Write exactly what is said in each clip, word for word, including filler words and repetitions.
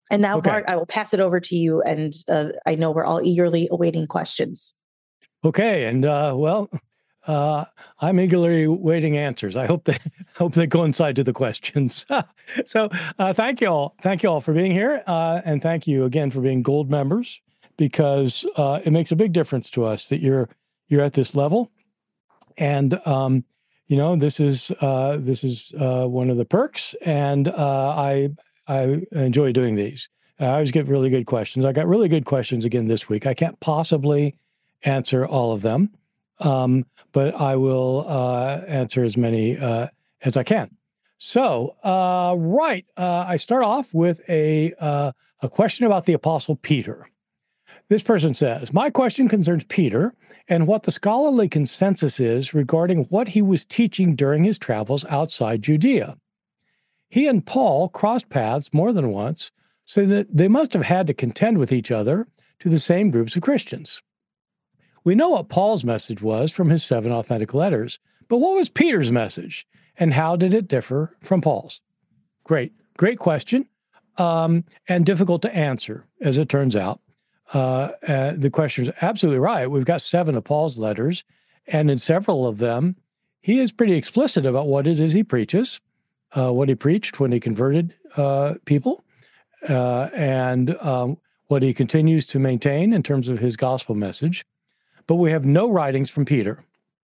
And now, Okay. Bart, I will pass it over to you. And uh, I know we're all eagerly awaiting questions. Okay. And uh, well, uh, I'm eagerly awaiting answers. I hope they hope they coincide to the questions. So uh, thank you all. Thank you all for being here. Uh, and thank you again for being gold members, because uh, it makes a big difference to us that you're you're at this level. And um, you know, this is uh, this is uh, one of the perks, and uh, I I enjoy doing these. I always get really good questions. I got really good questions again this week. I can't possibly answer all of them, um, but I will uh, answer as many uh, as I can. So, uh, right, uh, I start off with a uh, a question about the Apostle Peter. This person says, "My question concerns Peter and what the scholarly consensus is regarding what he was teaching during his travels outside Judea. He and Paul crossed paths more than once, so that they must have had to contend with each other to the same groups of Christians. We know what Paul's message was from his seven authentic letters, but what was Peter's message, and how did it differ from Paul's?" Great, great question, um, and difficult to answer, as it turns out. Uh, uh, the question is absolutely right. We've got seven of Paul's letters, and in several of them, he is pretty explicit about what it is he preaches, uh, what he preached when he converted uh, people, uh, and um, what he continues to maintain in terms of his gospel message. But we have no writings from Peter.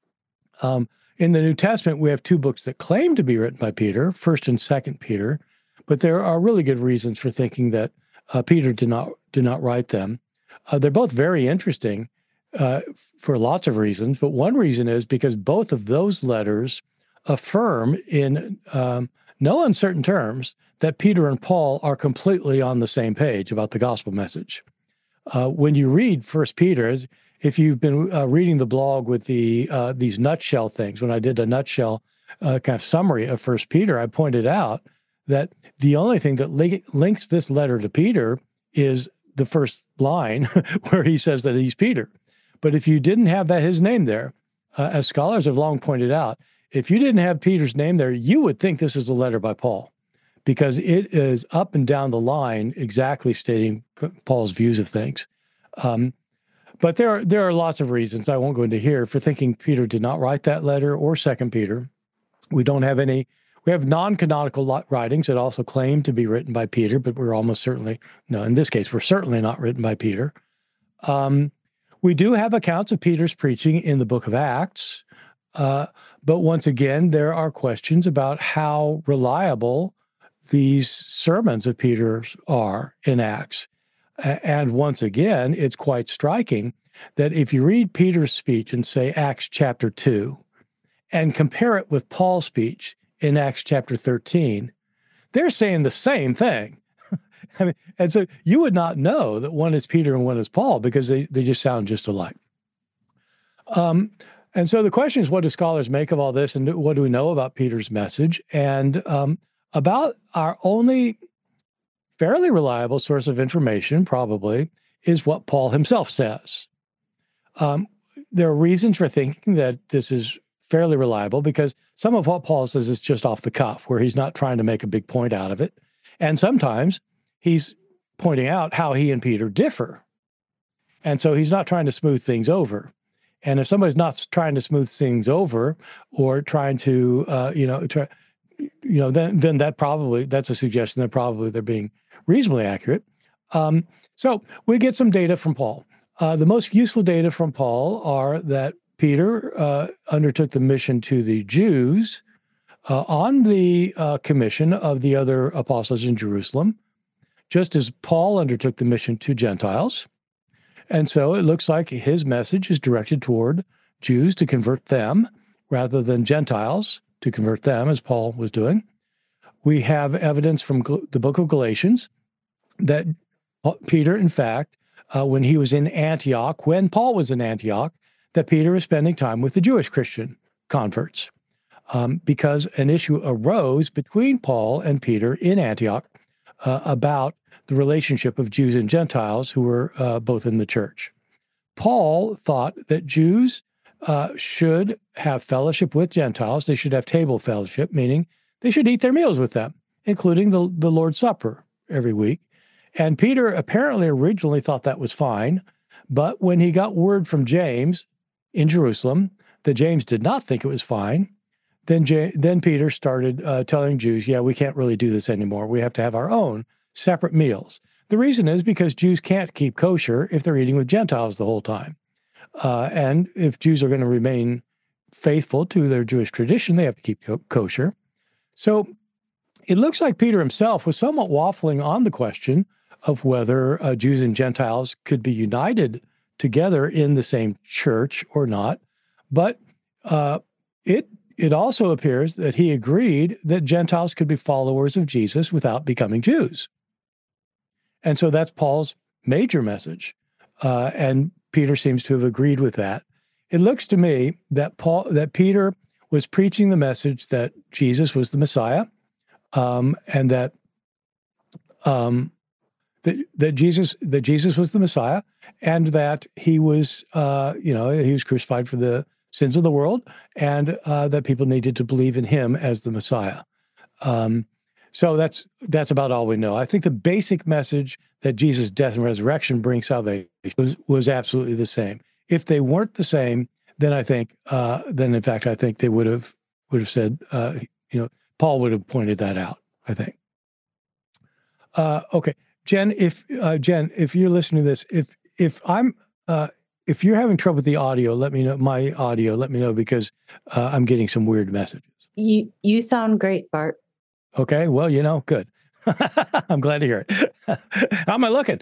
Um, in the New Testament, we have two books that claim to be written by Peter, First and Second Peter, but there are really good reasons for thinking that uh, Peter did not did not write them. Uh, they're both very interesting uh, for lots of reasons, but one reason is because both of those letters affirm in um, no uncertain terms that Peter and Paul are completely on the same page about the gospel message. Uh, when you read First Peter, if you've been uh, reading the blog with the uh, these nutshell things, when I did a nutshell uh, kind of summary of First Peter, I pointed out that the only thing that li- links this letter to Peter is the first line where he says that he's Peter. But if you didn't have that his name there, uh, as scholars have long pointed out, if you didn't have Peter's name there, you would think this is a letter by Paul, because it is up and down the line exactly stating Paul's views of things. Um, but there are, there are lots of reasons, I won't go into here, for thinking Peter did not write that letter, or Second Peter. We don't have any, we have non-canonical writings that also claim to be written by Peter, but we're almost certainly, no, in this case, we're certainly not written by Peter. Um, we do have accounts of Peter's preaching in the book of Acts, uh, but once again, there are questions about how reliable these sermons of Peter's are in Acts. And once again, it's quite striking that if you read Peter's speech in, say, Acts chapter two, and compare it with Paul's speech in Acts chapter thirteen, they're saying the same thing. I mean, and so you would not know that one is Peter and one is Paul, because they, they just sound just alike. Um, and so the question is, what do scholars make of all this, and what do we know about Peter's message? And um, about our only fairly reliable source of information, probably, is what Paul himself says. Um, there are reasons for thinking that this is fairly reliable, because some of what Paul says is just off the cuff, where he's not trying to make a big point out of it. And sometimes he's pointing out how he and Peter differ. And so he's not trying to smooth things over. And if somebody's not trying to smooth things over, or trying to, uh, you know, try, you know, then then that probably, that's a suggestion that probably they're being reasonably accurate. Um, so we get some data from Paul. Uh, the most useful data from Paul are that Peter uh, undertook the mission to the Jews uh, on the uh, commission of the other apostles in Jerusalem, just as Paul undertook the mission to Gentiles. And so it looks like his message is directed toward Jews to convert them, rather than Gentiles to convert them, as Paul was doing. We have evidence from the book of Galatians that Peter, in fact, uh, when he was in Antioch, when Paul was in Antioch, that Peter was spending time with the Jewish Christian converts, um, because an issue arose between Paul and Peter in Antioch uh, about the relationship of Jews and Gentiles who were uh, both in the church. Paul thought that Jews uh, should have fellowship with Gentiles. They should have table fellowship, meaning they should eat their meals with them, including the, the Lord's Supper every week. And Peter apparently originally thought that was fine, but when he got word from James in Jerusalem that James did not think it was fine, then J- then Peter started uh, telling Jews, yeah, we can't really do this anymore. We have to have our own separate meals. The reason is because Jews can't keep kosher if they're eating with Gentiles the whole time. Uh, and if Jews are going to remain faithful to their Jewish tradition, they have to keep co- kosher. So it looks like Peter himself was somewhat waffling on the question of whether uh, Jews and Gentiles could be united together in the same church or not. But uh, it it also appears that he agreed that Gentiles could be followers of Jesus without becoming Jews. And so that's Paul's major message. Uh, and Peter seems to have agreed with that. It looks to me that Paul that Peter was preaching the message that Jesus was the Messiah, um, and that um, that that Jesus that Jesus was the Messiah, and that he was uh, you know he was crucified for the sins of the world, and uh, that people needed to believe in him as the Messiah. Um, so that's that's about all we know. I think the basic message that Jesus' death and resurrection brings salvation was, was absolutely the same. If they weren't the same, then I think uh, then in fact I think they would have would have said uh, you know Paul would have pointed that out. I think. Uh, okay, Jen, if uh, Jen, if you're listening to this, if if I'm uh, if you're having trouble with the audio, let me know my audio. Let me know because uh, I'm getting some weird messages. You you sound great, Bart. Okay, well, you know, good. I'm glad to hear it. How am I looking?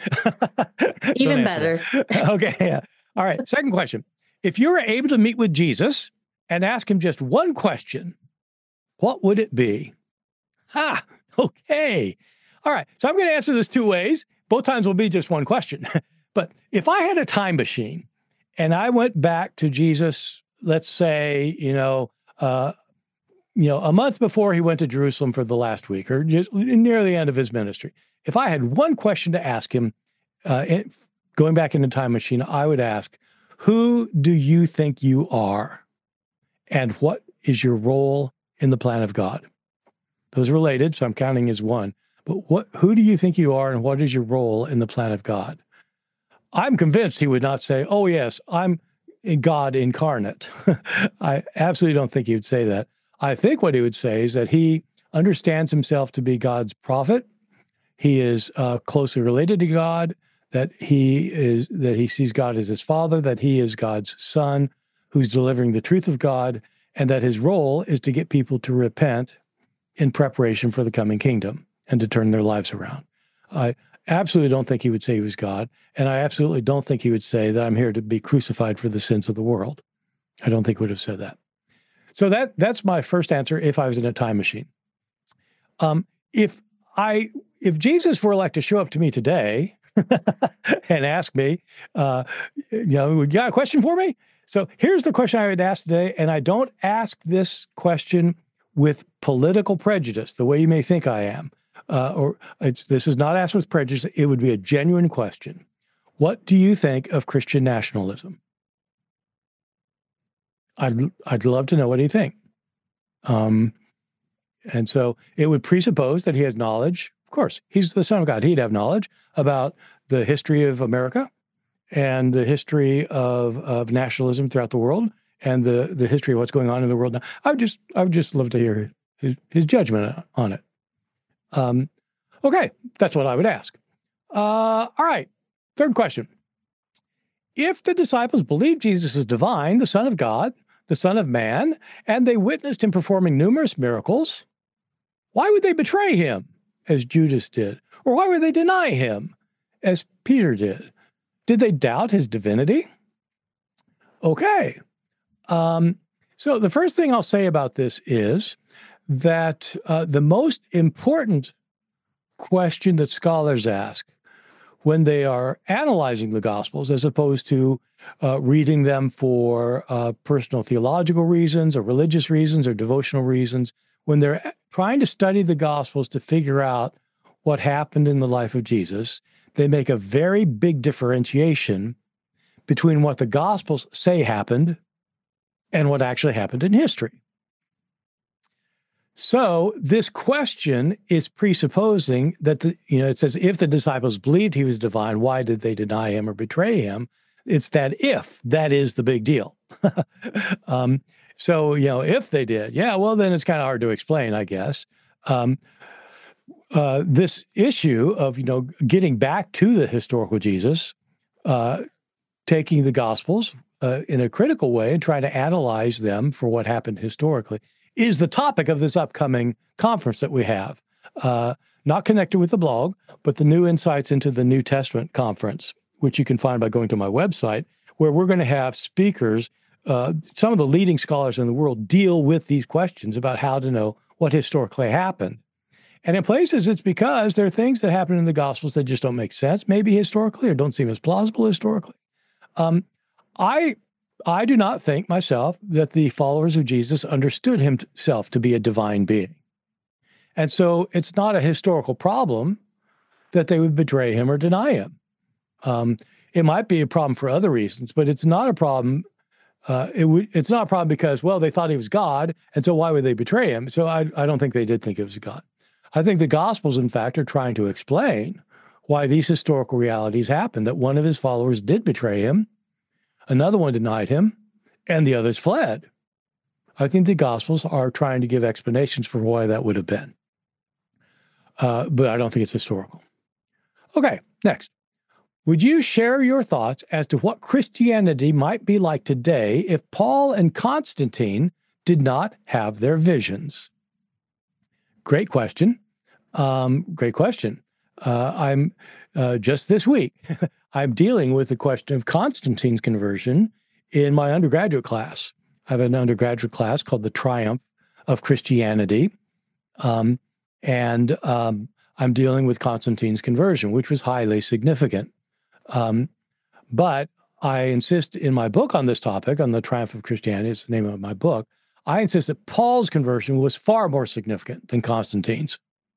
Even better. Okay, yeah. All right. Second question: if you were able to meet with Jesus and ask him just one question, what would it be? Ha. Okay. All right. So I'm going to answer this two ways. Both times will be just one question. But if I had a time machine and I went back to Jesus, let's say, you know, uh, you know, a month before he went to Jerusalem for the last week or just near the end of his ministry, if I had one question to ask him, uh, in, going back in the time machine, I would ask, who do you think you are? And what is your role in the plan of God? Those are related, so I'm counting as one. But what? Who do you think you are, and what is your role in the plan of God? I'm convinced he would not say, oh, yes, I'm God incarnate. I absolutely don't think he would say that. I think what he would say is that he understands himself to be God's prophet. He is uh, closely related to God, that he is that he sees God as his father, that he is God's son who's delivering the truth of God, and that his role is to get people to repent in preparation for the coming kingdom and to turn their lives around. I absolutely don't think he would say he was God, and I absolutely don't think he would say that I'm here to be crucified for the sins of the world. I don't think he would have said that. So that that's my first answer if I was in a time machine. Um, if I if Jesus were like to show up to me today and ask me, uh, you know, you got a question for me? So here's the question I would ask today, and I don't ask this question with political prejudice, the way you may think I am, uh, or it's, this is not asked with prejudice. It would be a genuine question. What do you think of Christian nationalism? I'd I'd love to know what you think. Um, and so it would presuppose that he has knowledge. Of course, he's the Son of God. He'd have knowledge about the history of America and the history of, of nationalism throughout the world and the, the history of what's going on in the world now. I would just I would just love to hear his, his judgment on it. Um, okay, that's what I would ask. Uh, all right, third question. If the disciples believed Jesus is divine, the Son of God, the Son of Man, and they witnessed him performing numerous miracles, why would they betray him, as Judas did? Or why would they deny him, as Peter did? Did they doubt his divinity? Okay. Um, so the first thing I'll say about this is that uh, the most important question that scholars ask when they are analyzing the Gospels, as opposed to uh, reading them for uh, personal theological reasons or religious reasons or devotional reasons, when they're trying to study the Gospels to figure out what happened in the life of Jesus, they make a very big differentiation between what the Gospels say happened and what actually happened in history. So this question is presupposing that, the, you know, it says, if the disciples believed he was divine, why did they deny him or betray him? It's that if, that is the big deal. um, so, you know, if they did, yeah, well, then it's kind of hard to explain, I guess. Um, uh, this issue of, you know, getting back to the historical Jesus, uh, taking the Gospels uh, in a critical way and trying to analyze them for what happened historically, is the topic of this upcoming conference that we have. Uh, not connected with the blog, but the New Insights into the New Testament conference, which you can find by going to my website, where we're going to have speakers, uh, some of the leading scholars in the world deal with these questions about how to know what historically happened. And in places, it's because there are things that happen in the Gospels that just don't make sense, maybe historically, or don't seem as plausible historically. Um, I I do not think myself that the followers of Jesus understood himself to be a divine being. And so it's not a historical problem that they would betray him or deny him. Um, it might be a problem for other reasons, but it's not a problem. Uh, it would, it's not a problem because, well, they thought he was God, and so why would they betray him? So I, I don't think they did think he was God. I think the Gospels, in fact, are trying to explain why these historical realities happened, that one of his followers did betray him, another one denied him, and the others fled. I think the Gospels are trying to give explanations for why that would have been. Uh, but I don't think it's historical. Okay, next. Would you share your thoughts as to what Christianity might be like today if Paul and Constantine did not have their visions? Great question. Um, great question. Uh, I'm uh, just this week, I'm dealing with the question of Constantine's conversion in my undergraduate class. I have an undergraduate class called The Triumph of Christianity. Um, and um, I'm dealing with Constantine's conversion, which was highly significant. Um, but I insist in my book on this topic, on The Triumph of Christianity, it's the name of my book, I insist that Paul's conversion was far more significant than Constantine's.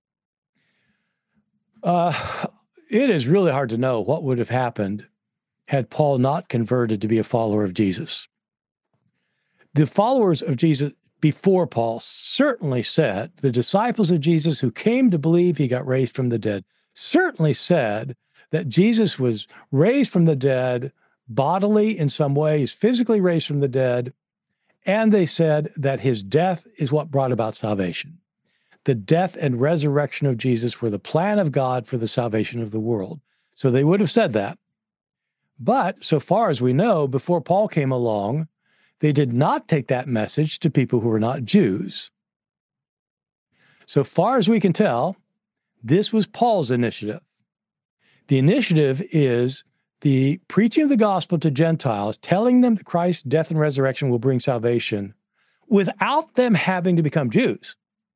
Uh, it is really hard to know what would have happened had Paul not converted to be a follower of Jesus. The followers of Jesus before Paul certainly said, the disciples of Jesus who came to believe he got raised from the dead, certainly said that Jesus was raised from the dead bodily in some ways, physically raised from the dead, and they said that his death is what brought about salvation. The death and resurrection of Jesus were the plan of God for the salvation of the world. So they would have said that. But so far as we know, before Paul came along, they did not take that message to people who were not Jews. So far as we can tell, this was Paul's initiative. The initiative is the preaching of the gospel to Gentiles, telling them that Christ's death and resurrection will bring salvation without them having to become Jews.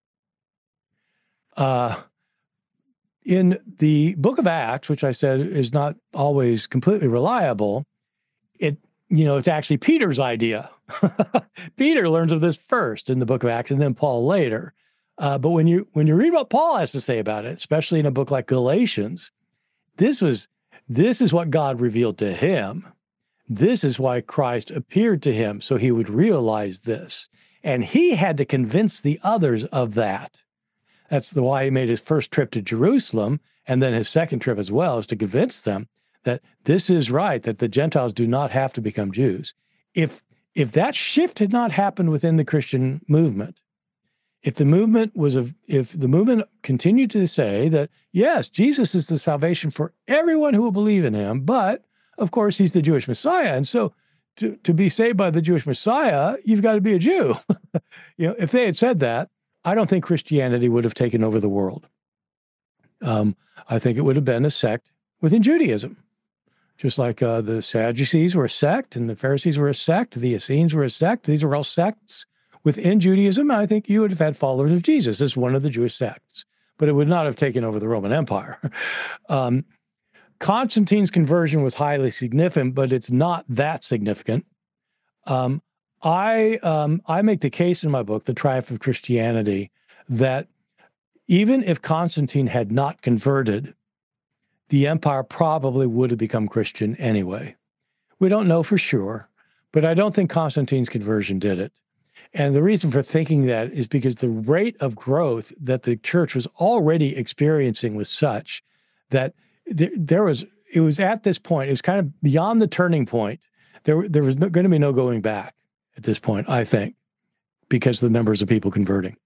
Uh, in the book of Acts, which I said is not always completely reliable, it, you know, it's actually Peter's idea. Peter learns of this first in the book of Acts, and then Paul later. Uh, but when you when you read what Paul has to say about it, especially in a book like Galatians, this was this is what God revealed to him. This is why Christ appeared to him, so he would realize this. And he had to convince the others of that. That's the why he made his first trip to Jerusalem, and then his second trip as well, is to convince them that this is right, that the Gentiles do not have to become Jews. If if that shift had not happened within the Christian movement, if the movement was a, if the movement continued to say that, yes, Jesus is the salvation for everyone who will believe in him, but of course he's the Jewish Messiah, and so to, to be saved by the Jewish Messiah, you've got to be a Jew. You know, if they had said that, I don't think Christianity would have taken over the world. Um, I think it would have been a sect within Judaism. Just like uh, the Sadducees were a sect and the Pharisees were a sect, the Essenes were a sect. These were all sects within Judaism. And I think you would have had followers of Jesus as one of the Jewish sects, but it would not have taken over the Roman Empire. um, Constantine's conversion was highly significant, but it's not that significant. Um, I um, I make the case in my book, The Triumph of Christianity, that even if Constantine had not converted, the empire probably would have become Christian anyway. We don't know for sure, but I don't think Constantine's conversion did it. And the reason for thinking that is because the rate of growth that the church was already experiencing was such that there, there was, it was at this point, it was kind of beyond the turning point. There, there was no, going to be no going back at this point, I think, because of the numbers of people converting.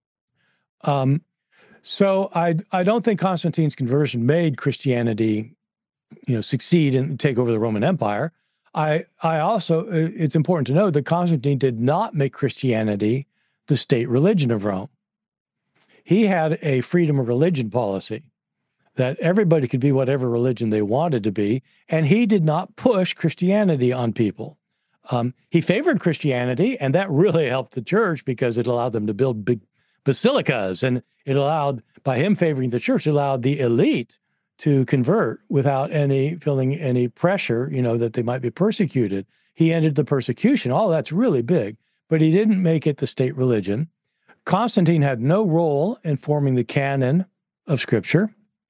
Um, so I, I don't think Constantine's conversion made Christianity, you know, succeed and take over the Roman Empire. I, I also, it's important to note that Constantine did not make Christianity the state religion of Rome. He had a freedom of religion policy that everybody could be whatever religion they wanted to be, and he did not push Christianity on people. Um, he favored Christianity, and that really helped the church because it allowed them to build big basilicas, and it allowed, by him favoring the church, it allowed the elite to convert without any feeling any pressure, you know, that they might be persecuted. He ended the persecution. All that's really big, but he didn't make it the state religion. Constantine had no role in forming the canon of Scripture.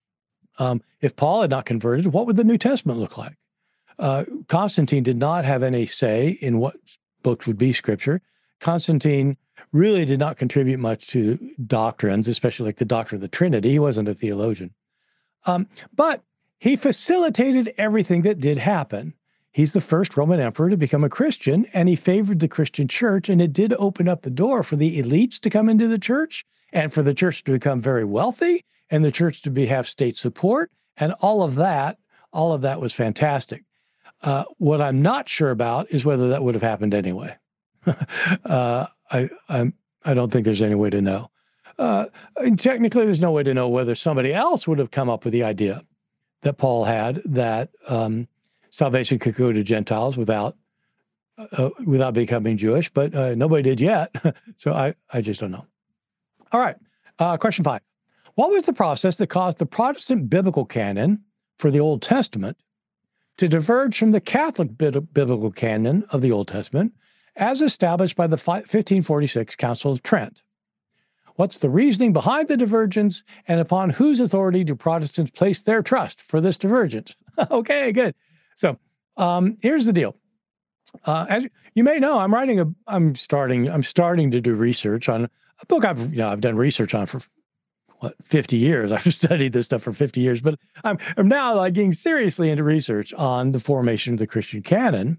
Um, if Paul had not converted, what would the New Testament look like? Uh, Constantine did not have any say in what books would be Scripture. Constantine really did not contribute much to doctrines, especially like the doctrine of the Trinity. He wasn't a theologian. Um, but he facilitated everything that did happen. He's the first Roman emperor to become a Christian, and he favored the Christian church, and it did open up the door for the elites to come into the church and for the church to become very wealthy and the church to be have state support, and all of that, all of that was fantastic. Uh, what I'm not sure about is whether that would have happened anyway. uh, I, I'm, I don't think there's any way to know. Uh, and technically, there's no way to know whether somebody else would have come up with the idea that Paul had that um, salvation could go to Gentiles without uh, without becoming Jewish, but uh, nobody did yet. So I, I just don't know. All right, uh, question five. What was the process that caused the Protestant biblical canon for the Old Testament to diverge from the Catholic biblical canon of the Old Testament as established by the fifteen forty-six Council of Trent? What's the reasoning behind the divergence, and upon whose authority do Protestants place their trust for this divergence? Okay, good. So um, here's the deal. Uh, as you may know, I'm writing a, I'm starting, I'm starting to do research on a book I've, you know, I've done research on for what, fifty years. I've studied this stuff for fifty years, but I'm, I'm now like getting seriously into research on the formation of the Christian canon.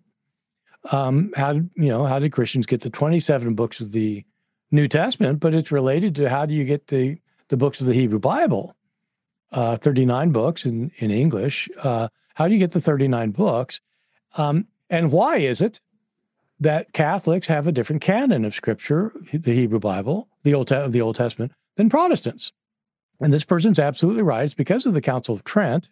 Um, how did, you know, how did Christians get the twenty-seven books of the New Testament? But it's related to how do you get the, the books of the Hebrew Bible, uh, thirty-nine books in, in English. Uh, how do you get the thirty-nine books? Um, and why is it that Catholics have a different canon of Scripture, the Hebrew Bible, the Old, the Old Testament, than Protestants? And this person's absolutely right. It's because of the Council of Trent.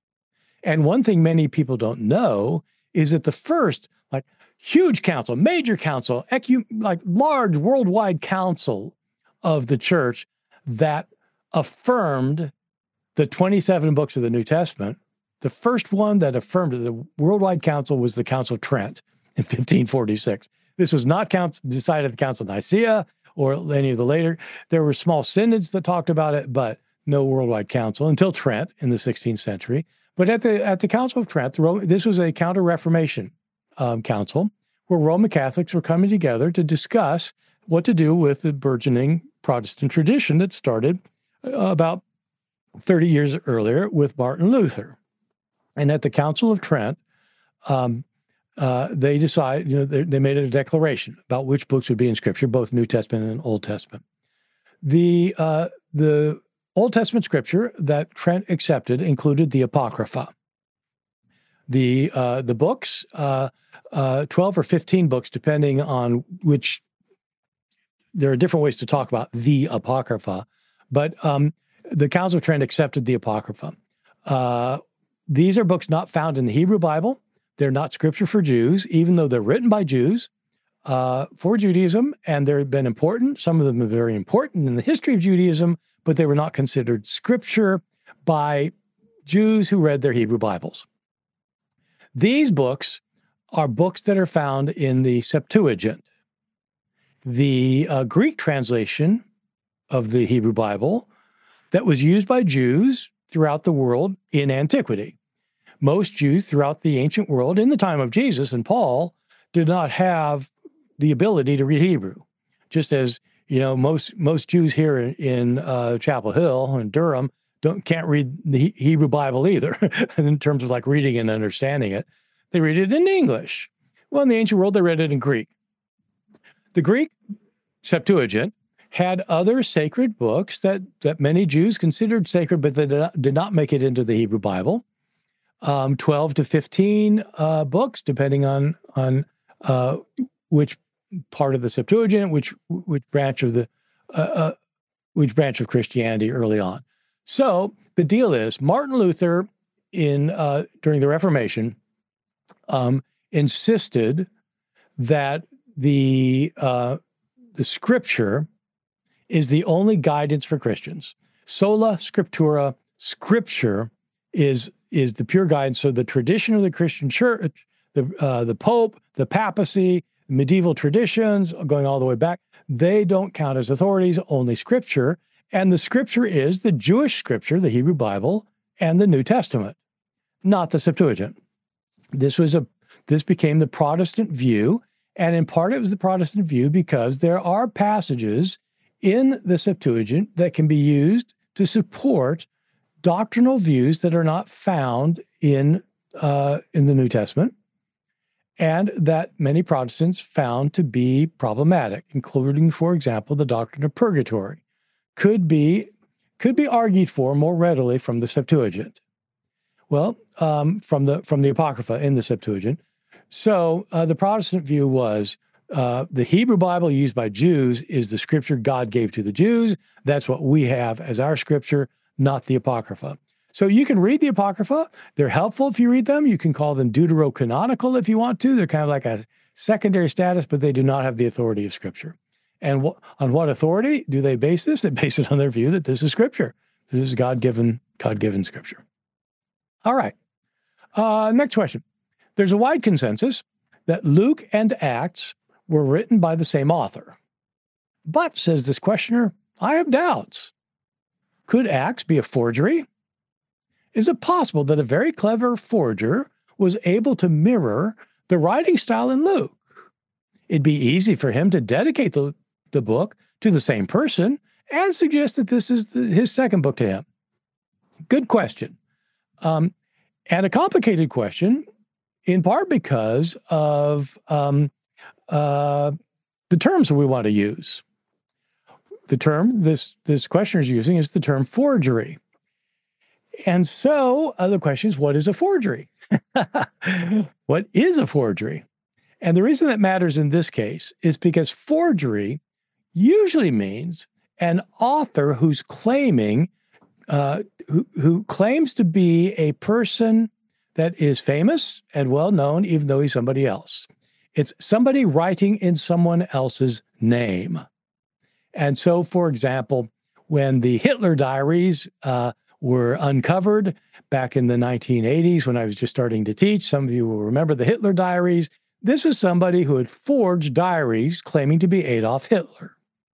And one thing many people don't know is that the first, like, huge council, major council, ecu- like large worldwide council of the church that affirmed the twenty-seven books of the New Testament, the first one that affirmed it, the worldwide council, was the Council of Trent in fifteen forty-six. This was not council, decided at the Council of Nicaea or any of the later. There were small synods that talked about it, but no worldwide council until Trent in the sixteenth century. But at the at the Council of Trent, the Roman, this was a Counter-Reformation um, council where Roman Catholics were coming together to discuss what to do with the burgeoning Protestant tradition that started uh, about thirty years earlier with Martin Luther. And at the Council of Trent, um, uh, they decided, you know, they, they made a declaration about which books would be in Scripture, both New Testament and Old Testament. The uh, the Old Testament Scripture that Trent accepted included the Apocrypha. The uh, the books, uh, uh, twelve or fifteen books, depending on which, there are different ways to talk about the Apocrypha, but um, the Council of Trent accepted the Apocrypha. Uh, these are books not found in the Hebrew Bible. They're not Scripture for Jews, even though they're written by Jews uh, for Judaism, and they've been important. Some of them are very important in the history of Judaism, but they were not considered Scripture by Jews who read their Hebrew Bibles. These books are books that are found in the Septuagint, the uh, Greek translation of the Hebrew Bible that was used by Jews throughout the world in antiquity. Most Jews throughout the ancient world in the time of Jesus and Paul did not have the ability to read Hebrew, just as, you know, most most Jews here in, in uh, Chapel Hill and Durham don't can't read the Hebrew Bible either in terms of like reading and understanding it. They read it in English. Well, in the ancient world, they read it in Greek. The Greek Septuagint had other sacred books that, that many Jews considered sacred, but they did not, did not make it into the Hebrew Bible. Um, twelve to fifteen uh, books, depending on on uh, which part of the Septuagint, which which branch of the uh, uh, which branch of Christianity early on. So the deal is, Martin Luther, in uh, during the Reformation, um, insisted that the uh, the Scripture is the only guidance for Christians. Sola Scriptura, Scripture is is the pure guidance. So the tradition of the Christian Church, the uh, the Pope, the papacy, medieval traditions going all the way back, they don't count as authorities, only Scripture. And the Scripture is the Jewish Scripture, the Hebrew Bible, and the New Testament, not the Septuagint. This was a this became the Protestant view, and in part it was the Protestant view because there are passages in the Septuagint that can be used to support doctrinal views that are not found in uh, in the New Testament, and that many Protestants found to be problematic, including, for example, the doctrine of purgatory, could be could be argued for more readily from the Septuagint. Well, um, from the from the Apocrypha in the Septuagint. So uh, the Protestant view was uh, the Hebrew Bible used by Jews is the Scripture God gave to the Jews. That's what we have as our Scripture, not the Apocrypha. So you can read the Apocrypha. They're helpful if you read them. You can call them deuterocanonical if you want to. They're kind of like a secondary status, but they do not have the authority of Scripture. And wh- on what authority do they base this? They base it on their view that this is Scripture. This is God-given, God-given Scripture. All right. Uh, next question. There's a wide consensus that Luke and Acts were written by the same author. But, says this questioner, I have doubts. Could Acts be a forgery? Is it possible that a very clever forger was able to mirror the writing style in Luke? It'd be easy for him to dedicate the, the book to the same person and suggest that this is the, his second book to him. Good question. Um, and a complicated question, in part because of um, uh, the terms that we want to use. The term this, this questioner is using is the term forgery. And so uh, the question is, what is a forgery? What is a forgery? And the reason that matters in this case is because forgery usually means an author who's claiming, uh, who, who claims to be a person that is famous and well-known, even though he's somebody else. It's somebody writing in someone else's name. And so, for example, when the Hitler diaries uh, were uncovered back in the nineteen eighties, when I was just starting to teach, some of you will remember the Hitler diaries. This is somebody who had forged diaries claiming to be Adolf Hitler.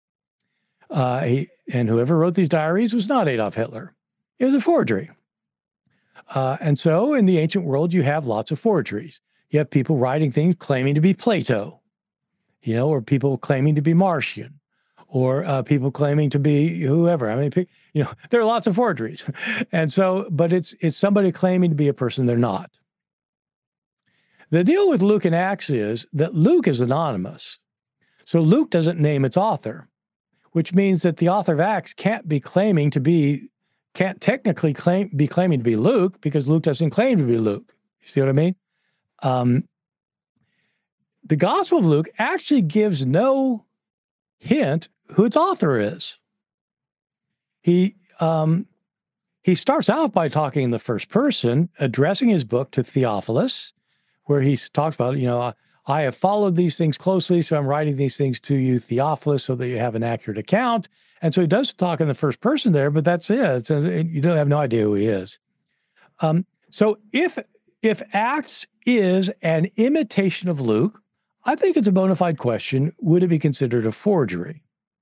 Uh, he, and whoever wrote these diaries was not Adolf Hitler. It was a forgery. Uh, and so in the ancient world, you have lots of forgeries. You have people writing things claiming to be Plato, you know, or people claiming to be Marcion, or uh, people claiming to be whoever. I mean, you know, there are lots of forgeries. And so, but it's it's somebody claiming to be a person they're not. The deal with Luke and Acts is that Luke is anonymous. So Luke doesn't name its author, which means that the author of Acts can't be claiming to be, can't technically claim be claiming to be Luke because Luke doesn't claim to be Luke. You see what I mean? Um, the Gospel of Luke actually gives no hint who its author is. He um, he starts out by talking in the first person, addressing his book to Theophilus, where he talks about, you know, I have followed these things closely, so I'm writing these things to you, Theophilus, so that you have an accurate account. And so he does talk in the first person there, but that's it. It's a, you don't have no idea who he is. Um, so if if Acts is an imitation of Luke, I think it's a bona fide question. Would it be considered a forgery?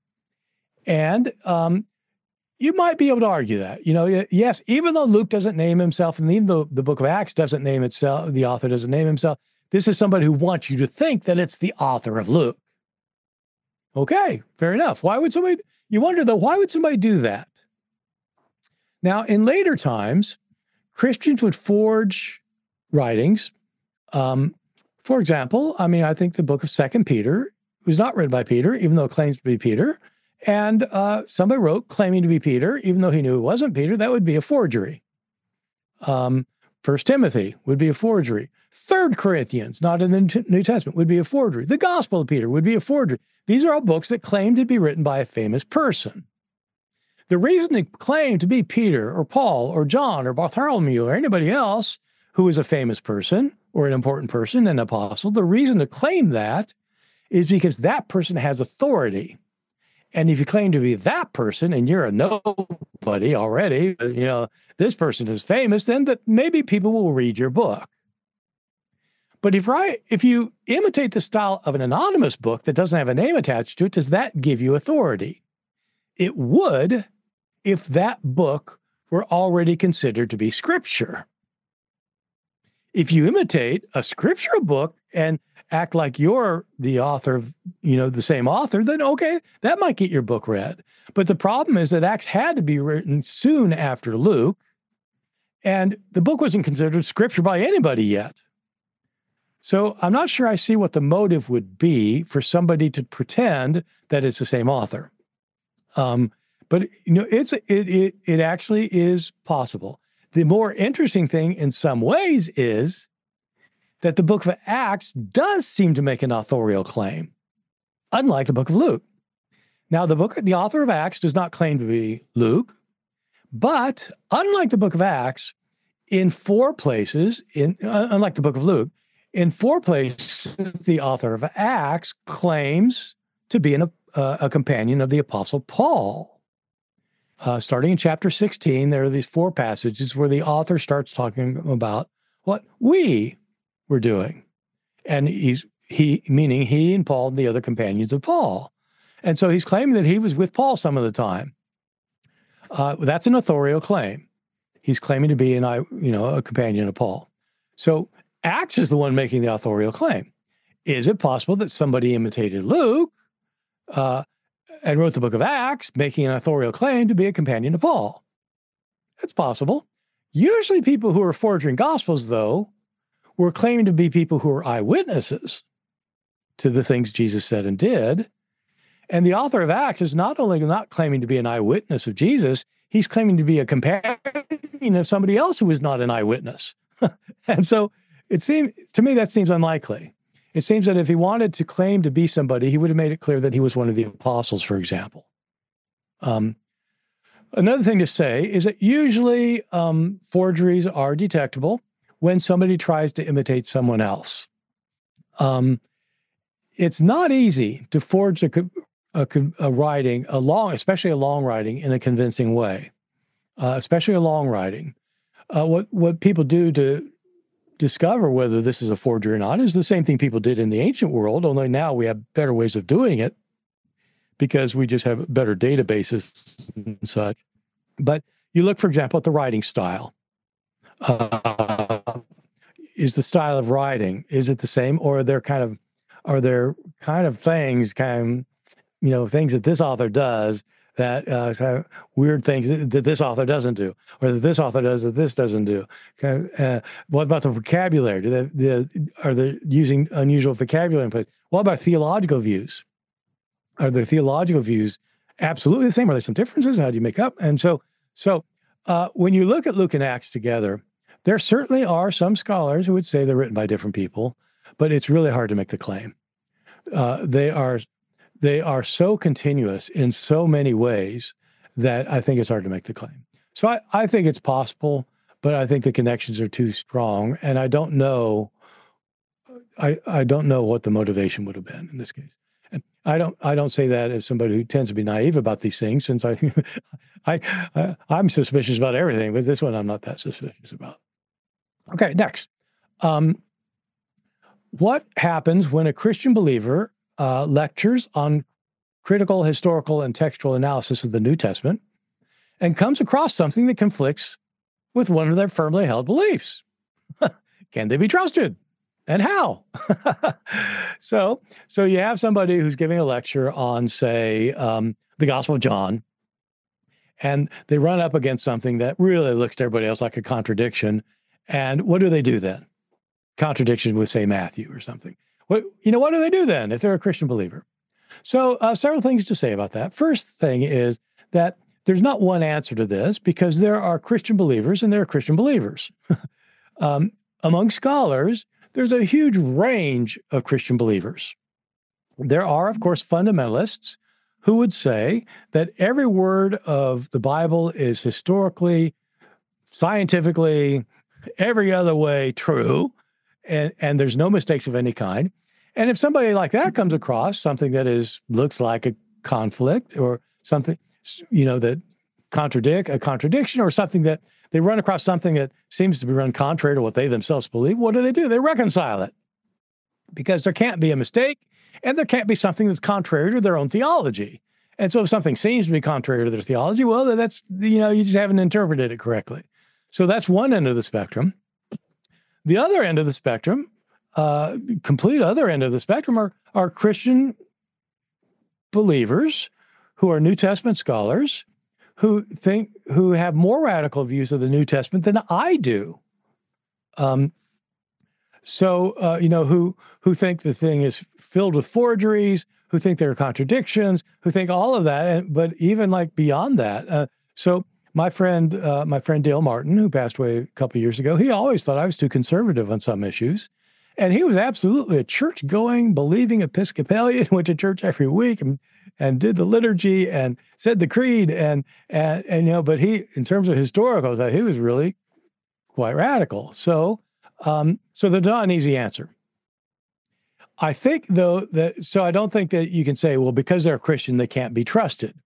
And um, you might be able to argue that. You know, yes, even though Luke doesn't name himself, and even though the book of Acts doesn't name itself, the author doesn't name himself, this is somebody who wants you to think that it's the author of Luke. Okay, fair enough. Why would somebody, you wonder though, why would somebody do that? Now, in later times, Christians would forge writings. Um, for example, I mean, I think the book of Second Peter was not written by Peter, even though it claims to be Peter. And uh, somebody wrote claiming to be Peter, even though he knew it wasn't Peter. That would be a forgery. Um, First Timothy would be a forgery. Third Corinthians, not in the New Testament, would be a forgery. The Gospel of Peter would be a forgery. These are all books that claim to be written by a famous person. The reason they claim to be Peter or Paul or John or Bartholomew or anybody else who is a famous person or an important person, an apostle, the reason to claim that is because that person has authority. And if you claim to be that person and you're a nobody already, you know, this person is famous, then that maybe people will read your book. But if right, if you imitate the style of an anonymous book that doesn't have a name attached to it, does that give you authority? It would if that book were already considered to be scripture. If you imitate a scriptural book and act like you're the author of, you know, the same author, then okay, that might get your book read. But the problem is that Acts had to be written soon after Luke, and the book wasn't considered scripture by anybody yet. So I'm not sure I see what the motive would be for somebody to pretend that it's the same author. Um, but you know, it's it it it actually is possible. The more interesting thing in some ways is that the book of Acts does seem to make an authorial claim, unlike the book of Luke. Now, the book, the author of Acts does not claim to be Luke, but unlike the book of Acts, in four places, in uh, unlike the book of Luke, in four places, the author of Acts claims to be an, uh, a companion of the Apostle Paul. Uh, starting in chapter sixteen, there are these four passages where the author starts talking about what we were doing. And he's, he, meaning he and Paul and the other companions of Paul. And so he's claiming that he was with Paul some of the time. Uh, that's an authorial claim. He's claiming to be an, you know, a companion of Paul. So Acts is the one making the authorial claim. Is it possible that somebody imitated Luke uh, and wrote the book of Acts, making an authorial claim to be a companion of Paul? It's possible. Usually people who are forging gospels, though, were claiming to be people who were eyewitnesses to the things Jesus said and did. And the author of Acts is not only not claiming to be an eyewitness of Jesus, he's claiming to be a companion of somebody else who is not an eyewitness. And so it seems, to me, that seems unlikely. It seems that if he wanted to claim to be somebody, he would have made it clear that he was one of the apostles, for example. Um, another thing to say is that usually um, forgeries are detectable when somebody tries to imitate someone else. Um, it's not easy to forge a, a, a writing, a long, especially a long writing, in a convincing way, uh, especially a long writing. Uh, what what people do to discover whether this is a forgery or not is the same thing people did in the ancient world, only now we have better ways of doing it because we just have better databases and such. But you look, for example, at the writing style. Uh, is the style of writing, is it the same, or are there kind of are there kind of things, kind of, you know, things that this author does that uh, kind of weird things that, that this author doesn't do, or that this author does that this doesn't do? Kind of, uh, what about the vocabulary? Do they, do, are they using unusual vocabulary in place? What about theological views? Are their theological views absolutely the same? Are there some differences? How do you make up? And so, so uh, when you look at Luke and Acts together, there certainly are some scholars who would say they're written by different people, but it's really hard to make the claim. Uh, they are they are so continuous in so many ways that I think it's hard to make the claim. So I, I think it's possible, but I think the connections are too strong, and I don't know. I, I don't know what the motivation would have been in this case. And I don't I don't say that as somebody who tends to be naive about these things, since I I, I I'm suspicious about everything, but this one I'm not that suspicious about. Okay, next. Um, what happens when a Christian believer uh, lectures on critical, historical, and textual analysis of the New Testament and comes across something that conflicts with one of their firmly held beliefs? Can they be trusted? And how? so, so you have somebody who's giving a lecture on, say, um, the Gospel of John, and they run up against something that really looks to everybody else like a contradiction. And what do they do then? Contradiction with, say, Matthew or something. What, you know, what do they do then if they're a Christian believer? So uh, several things to say about that. First thing is that there's not one answer to this, because there are Christian believers and there are Christian believers. um, among scholars, there's a huge range of Christian believers. There are, of course, fundamentalists who would say that every word of the Bible is historically, scientifically, every other way true, and, and there's no mistakes of any kind. And if somebody like that comes across something that is looks like a conflict or something, you know, that contradict a contradiction or something that they run across something that seems to be run contrary to what they themselves believe, what do they do? They reconcile it, because there can't be a mistake and there can't be something that's contrary to their own theology. And so if something seems to be contrary to their theology, well, that's, you know, you just haven't interpreted it correctly. So that's one end of the spectrum. The other end of the spectrum, uh, complete other end of the spectrum, are, are Christian believers who are New Testament scholars who think, who have more radical views of the New Testament than I do. Um, so, uh, you know, who, who think the thing is filled with forgeries, who think there are contradictions, who think all of that, and, but even like beyond that. Uh, so my friend, uh, my friend Dale Martin, who passed away a couple of years ago, he always thought I was too conservative on some issues. And he was absolutely a church-going, believing Episcopalian, went to church every week and, and did the liturgy and said the creed. And, and, and, you know, but he, in terms of historicals, he was really quite radical. So, um, so there's not an easy answer. I think, though, that, so I don't think that you can say, well, because they're a Christian, they can't be trusted.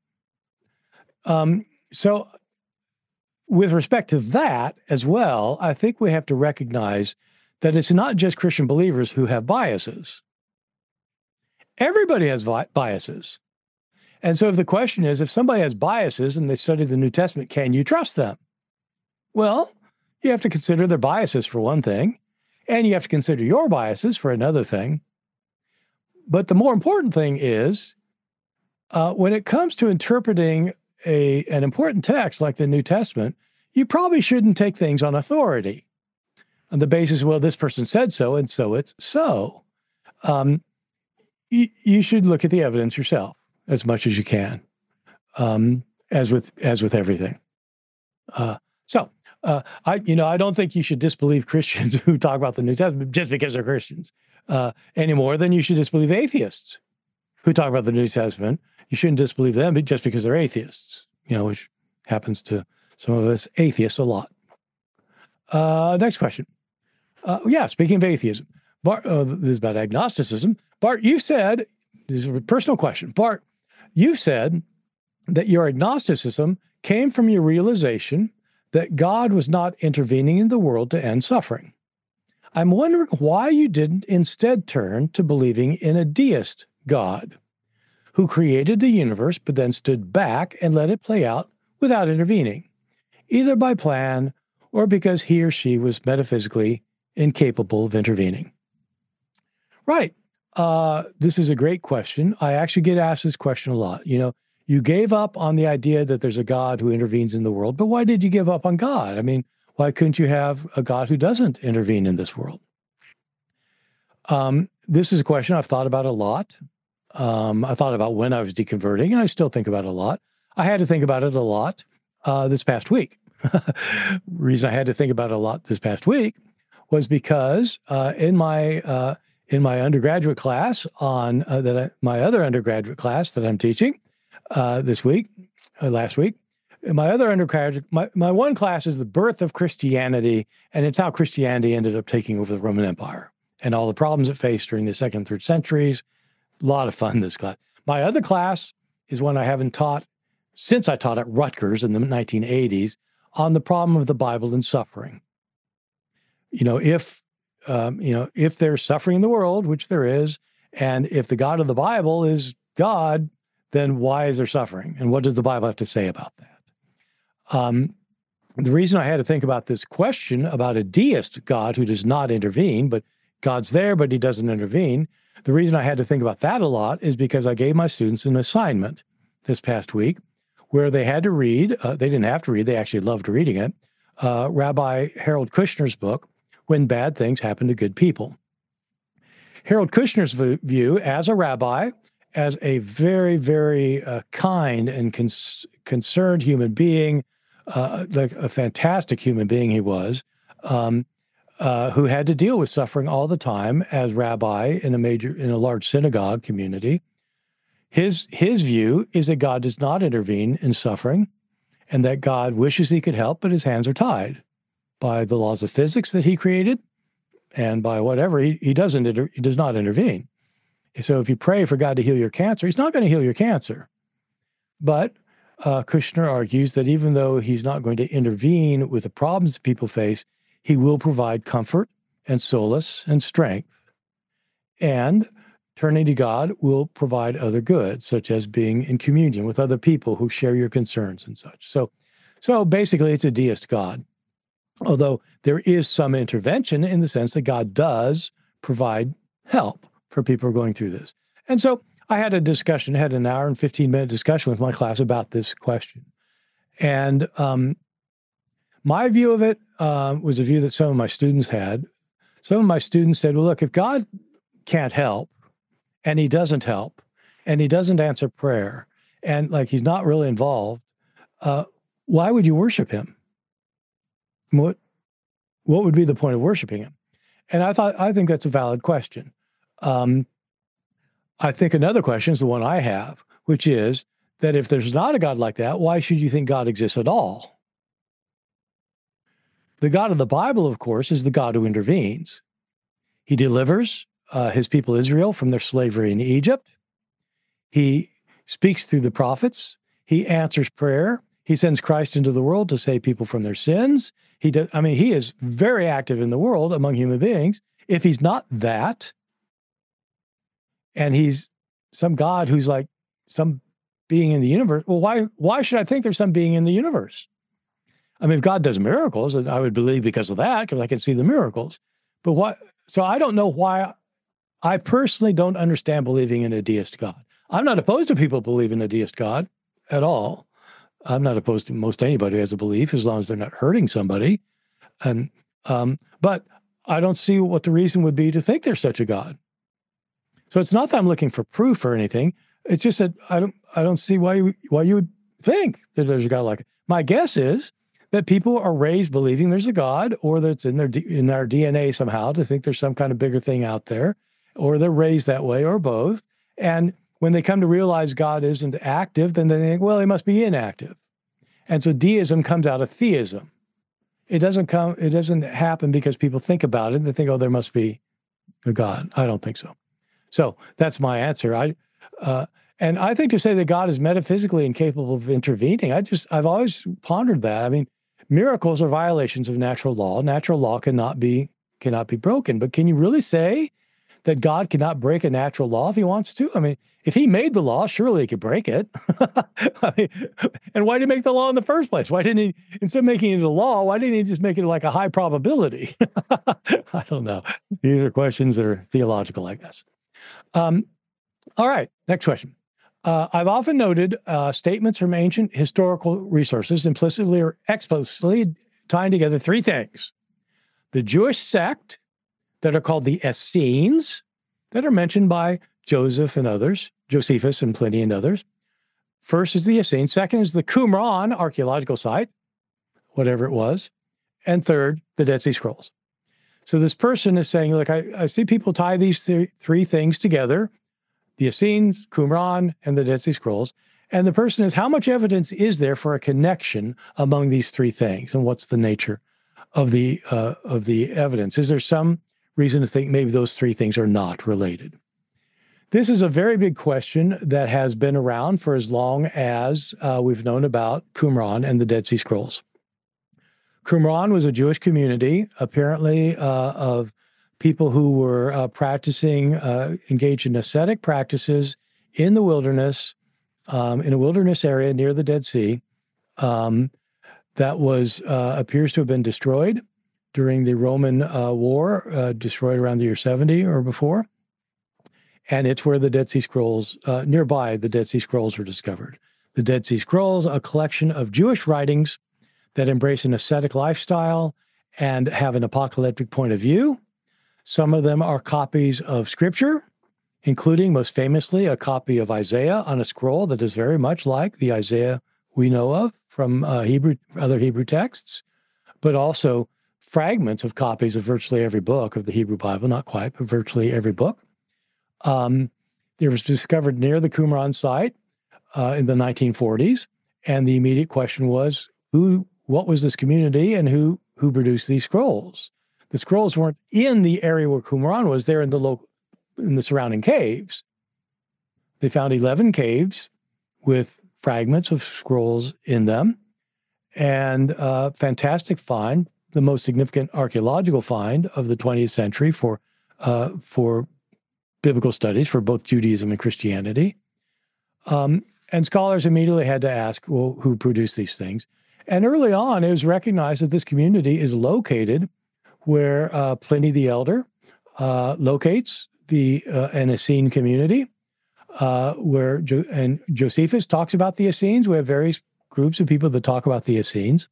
Um, so with respect to that as well, I think we have to recognize that it's not just Christian believers who have biases. Everybody has vi- biases. And so if the question is, if somebody has biases and they study the New Testament, can you trust them? Well, you have to consider their biases for one thing, and you have to consider your biases for another thing. But the more important thing is, uh, when it comes to interpreting a, an important text like the New Testament, you probably shouldn't take things on authority on the basis, well, this person said so, and so it's so. Um, you, you should look at the evidence yourself as much as you can, um, as with as with everything. Uh, so, uh, I you know I don't think you should disbelieve Christians who talk about the New Testament just because they're Christians uh, any more than you should disbelieve atheists who talk about the New Testament. You shouldn't disbelieve them just because they're atheists, you know, which happens to some of us atheists a lot. Uh, next question. Uh, yeah, speaking of atheism, Bart, uh, this is about agnosticism. Bart, you said, this is a personal question. Bart, you said that your agnosticism came from your realization that God was not intervening in the world to end suffering. I'm wondering why you didn't instead turn to believing in a deist God who created the universe but then stood back and let it play out without intervening, either by plan or because he or she was metaphysically incapable of intervening. Right. Uh, this is a great question. I actually get asked this question a lot. You know, you gave up on the idea that there's a God who intervenes in the world, but why did you give up on God? I mean, why couldn't you have a God who doesn't intervene in this world? Um, this is a question I've thought about a lot. Um, I thought about when I was deconverting, and I still think about it a lot. I had to think about it a lot uh, this past week. Reason I had to think about it a lot this past week was because uh, in my uh, in my undergraduate class on uh, that I, my other undergraduate class that I'm teaching uh, this week, uh, last week, my other undergraduate, my, my one class is the birth of Christianity, and it's how Christianity ended up taking over the Roman Empire and all the problems it faced during the second and third centuries. A lot of fun, this class. My other class is one I haven't taught since I taught at Rutgers in the nineteen eighties on the problem of the Bible and suffering. You know, if, um, you know, if there's suffering in the world, which there is, and if the God of the Bible is God, then why is there suffering? And what does the Bible have to say about that? Um, the reason I had to think about this question about a deist God who does not intervene, but God's there, but he doesn't intervene. The reason I had to think about that a lot is because I gave my students an assignment this past week where they had to read, uh, they didn't have to read, they actually loved reading it, uh, Rabbi Harold Kushner's book, When Bad Things Happen to Good People. Harold Kushner's view as a rabbi, as a very, very uh, kind and cons- concerned human being, uh, like a fantastic human being he was, um, uh, who had to deal with suffering all the time as rabbi in a major, in a large synagogue community. His his view is that God does not intervene in suffering, and that God wishes he could help, but his hands are tied by the laws of physics that he created, and by whatever he he doesn't inter, he does not intervene. So if you pray for God to heal your cancer, he's not going to heal your cancer. But uh, Kushner argues that even though he's not going to intervene with the problems that people face, he will provide comfort and solace and strength. And turning to God will provide other goods, such as being in communion with other people who share your concerns and such. So, so basically, it's a deist God. Although there is some intervention in the sense that God does provide help for people who are going through this. And so I had a discussion, had an hour and fifteen minute discussion with my class about this question. And um, my view of it uh, was a view that some of my students had. Some of my students said, well, look, if God can't help, and he doesn't help, and he doesn't answer prayer, and like he's not really involved, uh, why would you worship him? What, what would be the point of worshiping him? And I thought, I think that's a valid question. Um, I think another question is the one I have, which is that if there's not a God like that, why should you think God exists at all? The God of the Bible, of course, is the God who intervenes. He delivers uh, his people Israel from their slavery in Egypt. He speaks through the prophets. He answers prayer. He sends Christ into the world to save people from their sins. He does, I mean, he is very active in the world among human beings. If he's not that, and he's some God who's like some being in the universe, well, why, why should I think there's some being in the universe? I mean, if God does miracles, I would believe because of that, because I can see the miracles. But what, so I don't know why, I personally don't understand believing in a deist God. I'm not opposed to people believing in a deist God at all. I'm not opposed to most anybody who has a belief, as long as they're not hurting somebody. And um, but I don't see what the reason would be to think there's such a God. So it's not that I'm looking for proof or anything. It's just that I don't I don't see why you, why you would think that there's a God like it. My guess is that people are raised believing there's a God, or that it's in their in our D N A somehow to think there's some kind of bigger thing out there, or they're raised that way, or both. And when they come to realize God isn't active, then they think, well, he must be inactive. And so deism comes out of theism. It doesn't come, it doesn't happen because people think about it and they think, oh, there must be a God. I don't think so. So that's my answer. I, uh, and I think to say that God is metaphysically incapable of intervening, I just, I've always pondered that. I mean, miracles are violations of natural law. Natural law cannot be, cannot be broken. But can you really say that God cannot break a natural law if he wants to? I mean, if he made the law, surely he could break it. I mean, and why did he make the law in the first place? Why didn't he, instead of making it a law, why didn't he just make it like a high probability? I don't know. These are questions that are theological, I guess. Um, all right, next question. Uh, I've often noted uh, statements from ancient historical resources implicitly or explicitly tying together three things: the Jewish sect that are called the Essenes, that are mentioned by Joseph and others, Josephus and Pliny and others. First is the Essenes. Second is the Qumran archaeological site, whatever it was. And third, the Dead Sea Scrolls. So this person is saying, look, I, I see people tie these th- three things together, the Essenes, Qumran, and the Dead Sea Scrolls. And the person is, how much evidence is there for a connection among these three things? And what's the nature of the uh, of the evidence? Is there some reason to think maybe those three things are not related? This is a very big question that has been around for as long as uh, we've known about Qumran and the Dead Sea Scrolls. Qumran was a Jewish community, apparently uh, of people who were uh, practicing, uh, engaged in ascetic practices in the wilderness, um, in a wilderness area near the Dead Sea, um, that was uh, appears to have been destroyed. during the Roman uh, War, uh, destroyed around the year seventy or before. And it's where the Dead Sea Scrolls, uh, nearby the Dead Sea Scrolls were discovered. The Dead Sea Scrolls, a collection of Jewish writings that embrace an ascetic lifestyle and have an apocalyptic point of view. Some of them are copies of Scripture, including, most famously, a copy of Isaiah on a scroll that is very much like the Isaiah we know of from uh, Hebrew, other Hebrew texts, but also fragments of copies of virtually every book of the Hebrew Bible, not quite, but virtually every book. Um, it was discovered near the Qumran site uh, in the nineteen forties, and the immediate question was, who, what was this community, and who who produced these scrolls? The scrolls weren't in the area where Qumran was; they're in the local, in the surrounding caves. They found eleven caves with fragments of scrolls in them, and uh, fantastic find, the most significant archaeological find of the twentieth century for uh, for biblical studies for both Judaism and Christianity. Um, and scholars immediately had to ask, well, who produced these things? And early on, it was recognized that this community is located where uh, Pliny the Elder uh, locates the uh, an Essene community, uh, where jo- and Josephus talks about the Essenes. We have various groups of people that talk about the Essenes.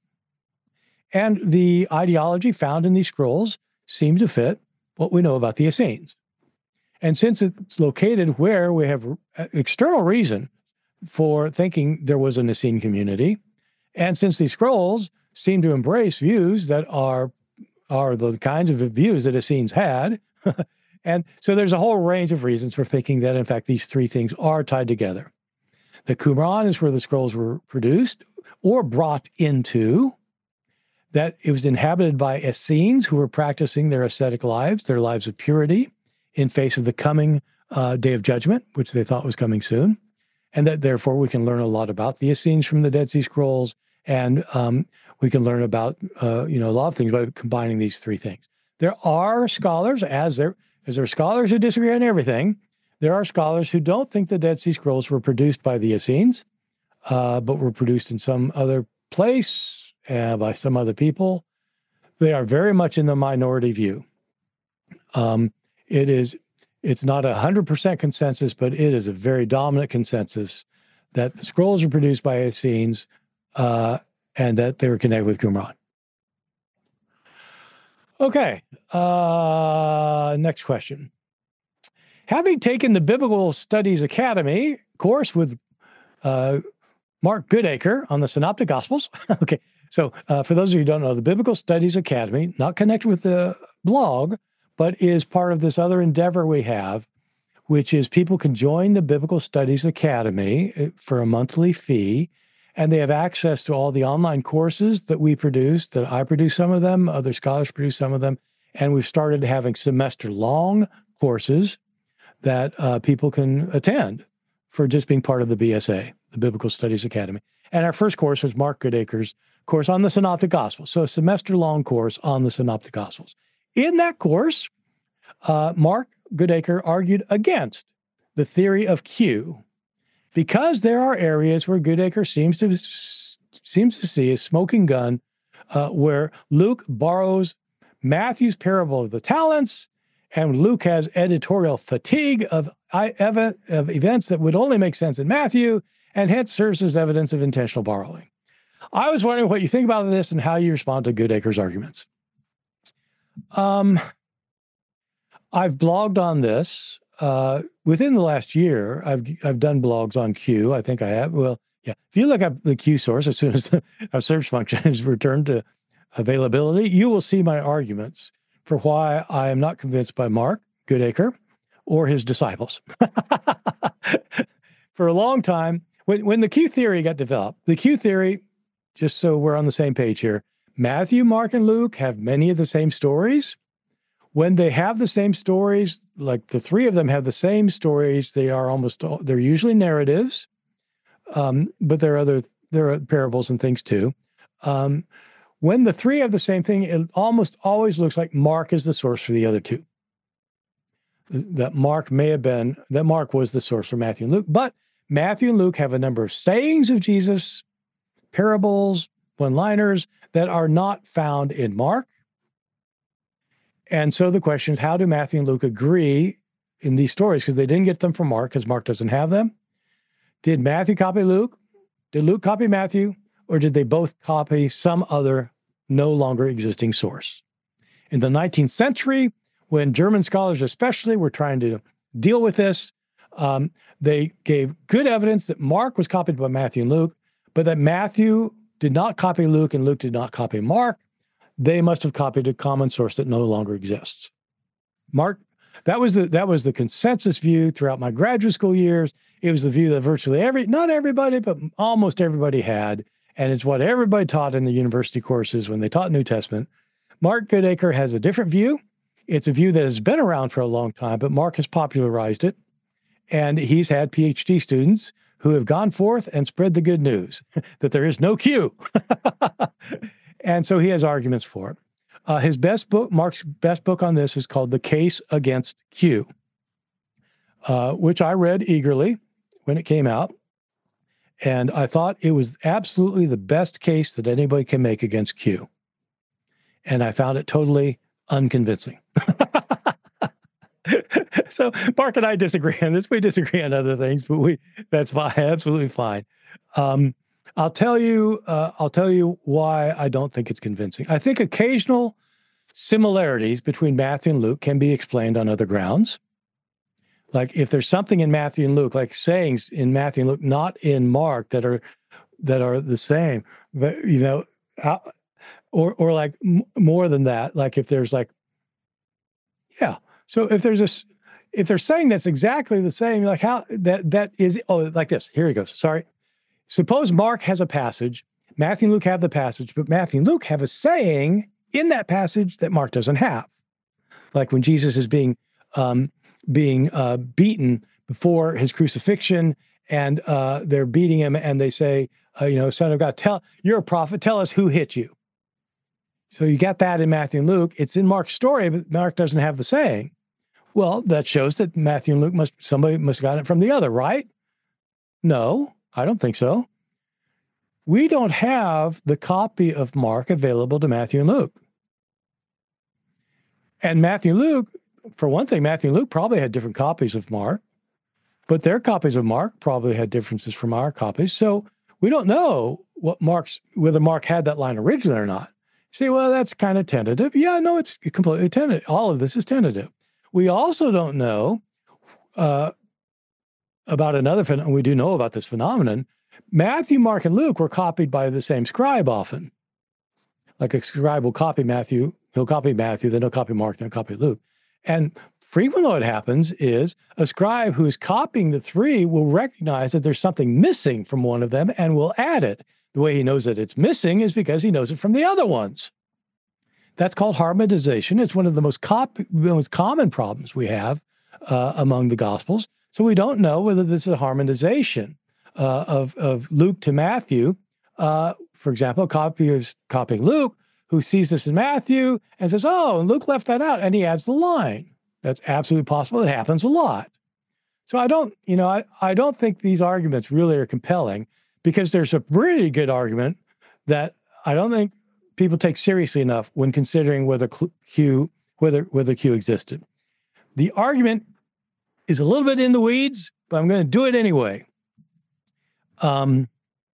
And the ideology found in these scrolls seemed to fit what we know about the Essenes. And since it's located where we have external reason for thinking there was an Essene community, and since these scrolls seem to embrace views that are, are the kinds of views that Essenes had, and so there's a whole range of reasons for thinking that, in fact, these three things are tied together. The Qumran is where the scrolls were produced or brought into, that it was inhabited by Essenes who were practicing their ascetic lives, their lives of purity, in face of the coming uh, day of judgment, which they thought was coming soon, and that therefore we can learn a lot about the Essenes from the Dead Sea Scrolls, and um, we can learn about uh, you know a lot of things by combining these three things. There are scholars, as there as there are scholars who disagree on everything, there are scholars who don't think the Dead Sea Scrolls were produced by the Essenes, uh, but were produced in some other place uh, by some other people. They are very much in the minority view. Um, It is, it's not a hundred percent consensus, but it is a very dominant consensus that the scrolls were produced by Essenes uh, and that they were connected with Qumran. Okay, uh, next question. Having taken the Biblical Studies Academy course with uh, Mark Goodacre on the Synoptic Gospels. Okay, so uh, for those of you who don't know, the Biblical Studies Academy, not connected with the blog, but is part of this other endeavor we have, which is people can join the Biblical Studies Academy for a monthly fee, and they have access to all the online courses that we produce, that I produce some of them, other scholars produce some of them, and we've started having semester-long courses that uh, people can attend for just being part of the B S A, the Biblical Studies Academy. And our first course was Mark Goodacre's course on the Synoptic Gospels, so a semester-long course on the Synoptic Gospels. In that course, uh, Mark Goodacre argued against the theory of Q, because there are areas where Goodacre seems to seems to see a smoking gun, uh, where Luke borrows Matthew's parable of the talents, and Luke has editorial fatigue of, of events that would only make sense in Matthew, and hence serves as evidence of intentional borrowing. I was wondering what you think about this and how you respond to Goodacre's arguments. Um, I've blogged on this uh, within the last year. I've I've done blogs on Q. I think I have. Well, yeah. If you look up the Q source, as soon as the our search function is returned to availability, you will see my arguments for why I am not convinced by Mark Goodacre or his disciples. For a long time, when when the Q theory got developed, the Q theory, just so we're on the same page here, Matthew, Mark, and Luke have many of the same stories. When they have the same stories, like the three of them have the same stories, they are almost, all, they're usually narratives, um, but there are other, there are parables and things too. Um, when the three have the same thing, it almost always looks like Mark is the source for the other two. That Mark may have been, that Mark was the source for Matthew and Luke, but Matthew and Luke have a number of sayings of Jesus, parables, one-liners that are not found in Mark, And so the question is, how do Matthew and Luke agree in these stories? Because they didn't get them from Mark, because Mark doesn't have them. Did Matthew copy Luke? Did Luke copy Matthew? Or did they both copy some other no longer existing source? In the nineteenth century, when German scholars especially were trying to deal with this, um, they gave good evidence that Mark was copied by Matthew and Luke, but that Matthew did not copy Luke and Luke did not copy Mark. They must have copied a common source that no longer exists. Mark, that was the that was the consensus view throughout my graduate school years. It was the view that virtually every, not everybody, but almost everybody had, and it's what everybody taught in the university courses when they taught New Testament. Mark Goodacre has a different view. It's a view that has been around for a long time, but Mark has popularized it, and he's had PhD students who have gone forth and spread the good news that there is no Q. And so he has arguments for it. Uh, his best book, Mark's best book on this, is called The Case Against Q, uh, which I read eagerly when it came out. And I thought it was absolutely the best case that anybody can make against Q. And I found it totally unconvincing. So Mark and I disagree on this. We disagree on other things, but we that's fine, absolutely fine. Um, I'll tell you, uh, I'll tell you why I don't think it's convincing. I think occasional similarities between Matthew and Luke can be explained on other grounds. Like if there's something in Matthew and Luke, like sayings in Matthew and Luke, not in Mark, that are that are the same, but you know, how, or or like m- more than that. Like if there's like, yeah. So if there's a, if they're saying that's exactly the same, like how that that is. Oh, like this. Here he goes. Sorry. Suppose Mark has a passage, Matthew and Luke have the passage, but Matthew and Luke have a saying in that passage that Mark doesn't have. Like when Jesus is being um, being uh, beaten before his crucifixion, and uh, they're beating him, and they say, uh, you know, Son of God, tell you're a prophet, tell us who hit you. So you got that in Matthew and Luke. It's in Mark's story, but Mark doesn't have the saying. Well, that shows that Matthew and Luke must, somebody must have gotten it from the other, right? No, I don't think so. We don't have the copy of Mark available to Matthew and Luke. And Matthew and Luke, for one thing, Matthew and Luke probably had different copies of Mark, but their copies of Mark probably had differences from our copies. So we don't know what Mark's, whether Mark had that line originally or not. You say, well, that's kind of tentative. Yeah, no, it's completely tentative. All of this is tentative. We also don't know uh, about another phenomenon. We do know about this phenomenon. Matthew, Mark, and Luke were copied by the same scribe often. Like a scribe will copy Matthew, he'll copy Matthew, then he'll copy Mark, then he'll copy Luke. And frequently what happens is a scribe who's copying the three will recognize that there's something missing from one of them and will add it. The way he knows that it's missing is because he knows it from the other ones. That's called harmonization. It's one of the most, cop- most common problems we have uh, among the Gospels. So we don't know whether this is a harmonization uh, of, of Luke to Matthew. Uh, for example, a copy is copying Luke, who sees this in Matthew and says, oh, and Luke left that out, and he adds the line. That's absolutely possible. It happens a lot. So I don't, you know, I, I don't think these arguments really are compelling, because there's a pretty good argument that I don't think people take seriously enough when considering whether Q, whether whether Q existed. The argument is a little bit in the weeds, but I'm going to do it anyway. Um,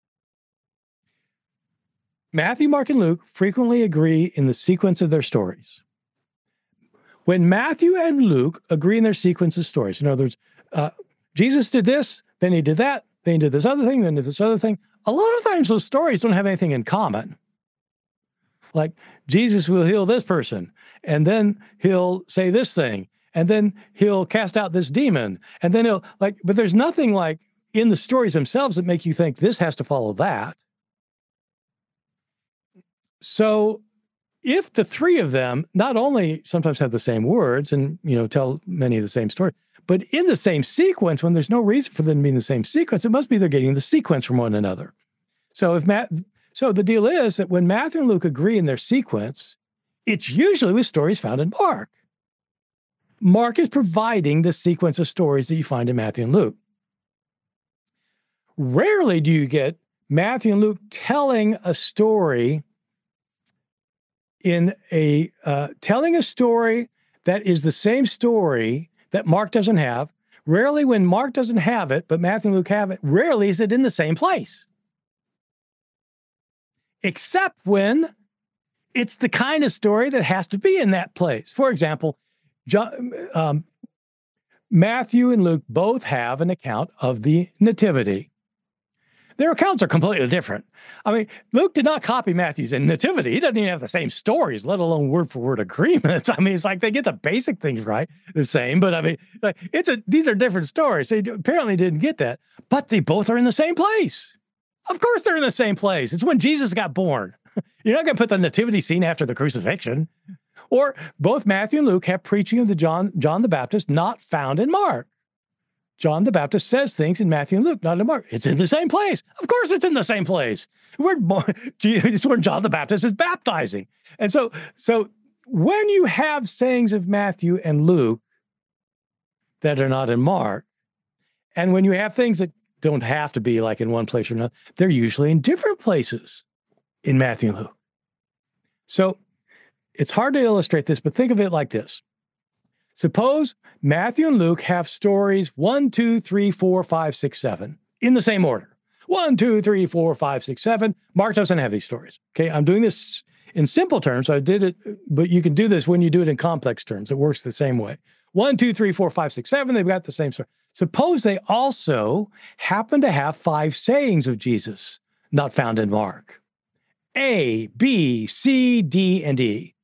Matthew, Mark, and Luke frequently agree in the sequence of their stories. When Matthew and Luke agree in their sequence of stories, in other words, uh, Jesus did this, then he did that, then he did this other thing, then did this other thing. A lot of times those stories don't have anything in common. Like Jesus will heal this person, and then he'll say this thing, and then he'll cast out this demon, and then he'll like, but there's nothing like in the stories themselves that make you think this has to follow that. So if the three of them not only sometimes have the same words and, you know, tell many of the same stories, but in the same sequence, when there's no reason for them to be in the same sequence, it must be they're getting the sequence from one another. So if Matt, so the deal is that when Matthew and Luke agree in their sequence, it's usually with stories found in Mark. Mark is providing the sequence of stories that you find in Matthew and Luke. Rarely do you get Matthew and Luke telling a story in a uh, telling a story that is the same story that Mark doesn't have. Rarely when Mark doesn't have it, but Matthew and Luke have it, rarely is it in the same place. Except when it's the kind of story that has to be in that place. For example, John, um, Matthew and Luke both have an account of the Nativity. Their accounts are completely different. I mean, Luke did not copy Matthew's in Nativity. He doesn't even have the same stories, let alone word-for-word agreements. I mean, it's like they get the basic things right, the same. But I mean, like, it's a these are different stories. So he apparently didn't get that. But they both are in the same place. Of course they're in the same place. It's when Jesus got born. You're not going to put the nativity scene after the crucifixion. Or both Matthew and Luke have preaching of the John, John the Baptist not found in Mark. John the Baptist says things in Matthew and Luke, not in Mark. It's in the same place. Of course it's in the same place. Where, it's where John the Baptist is baptizing. And so, so when you have sayings of Matthew and Luke that are not in Mark, and when you have things that don't have to be like in one place or another, they're usually in different places in Matthew and Luke. So it's hard to illustrate this, but think of it like this. Suppose Matthew and Luke have stories one, two, three, four, five, six, seven in the same order. One, two, three, four, five, six, seven. Mark doesn't have these stories. Okay, I'm doing this in simple terms. I did it, but you can do this when you do it in complex terms. It works the same way. One, two, three, four, five, six, seven. They've got the same story. Suppose they also happen to have five sayings of Jesus not found in Mark. A, B, C, D, and E.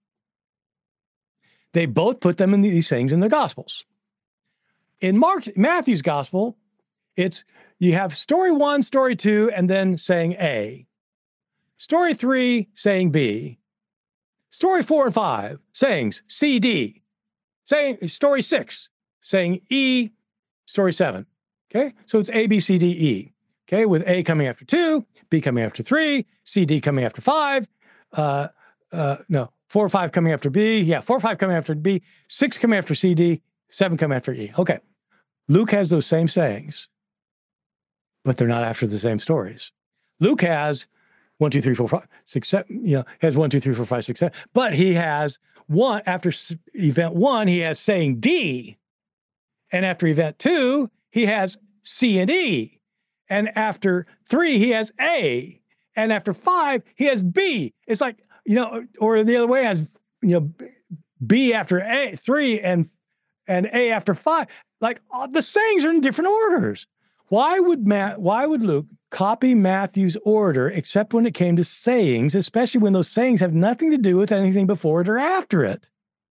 They both put them in these sayings in their Gospels. In Mark, Matthew's Gospel, it's you have story one, story two, and then saying A. Story three, saying B. Story four and five, sayings C, D. Saying story six, saying E. Story seven. Okay, so it's A, B, C, D, E. Okay, with A coming after two, B coming after three, C, D coming after five. Uh, uh, no. Four or five coming after B. Yeah, four or five coming after B. Six coming after C, D. Seven coming after E. Okay. Luke has those same sayings, but they're not after the same stories. Luke has one, two, three, four, five, six, seven, you know, has one, two, three, four, five, six, seven. But he has one, after event one, he has saying D. And after event two, he has C and E. And after three, he has A. And after five, he has B. It's like, you know, or the other way has, you know, B after A, three, and and A after five. Like uh, the sayings are in different orders. Why would Matt? Why would Luke copy Matthew's order, except when it came to sayings, especially when those sayings have nothing to do with anything before it or after it?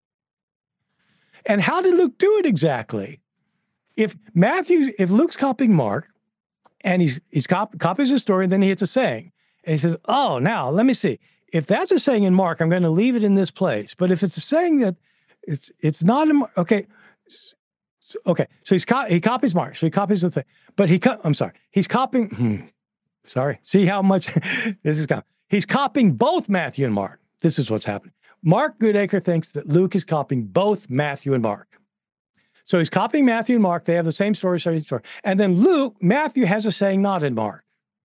And how did Luke do it exactly? If Matthew, if Luke's copying Mark, and he's he's cop, copies a story, and then he hits a saying, and he says, "Oh, now let me see. If that's a saying in Mark, I'm going to leave it in this place. But if it's a saying that it's it's not in Mark, okay, so, okay. So he's co- he copies Mark. So he copies the thing. But he co- I'm sorry, he's copying. Hmm, sorry. See how much this is. He's copying both Matthew and Mark. This is what's happening. Mark Goodacre thinks that Luke is copying both Matthew and Mark. So he's copying Matthew and Mark. They have the same story, same story. And then Luke, Matthew has a saying not in Mark.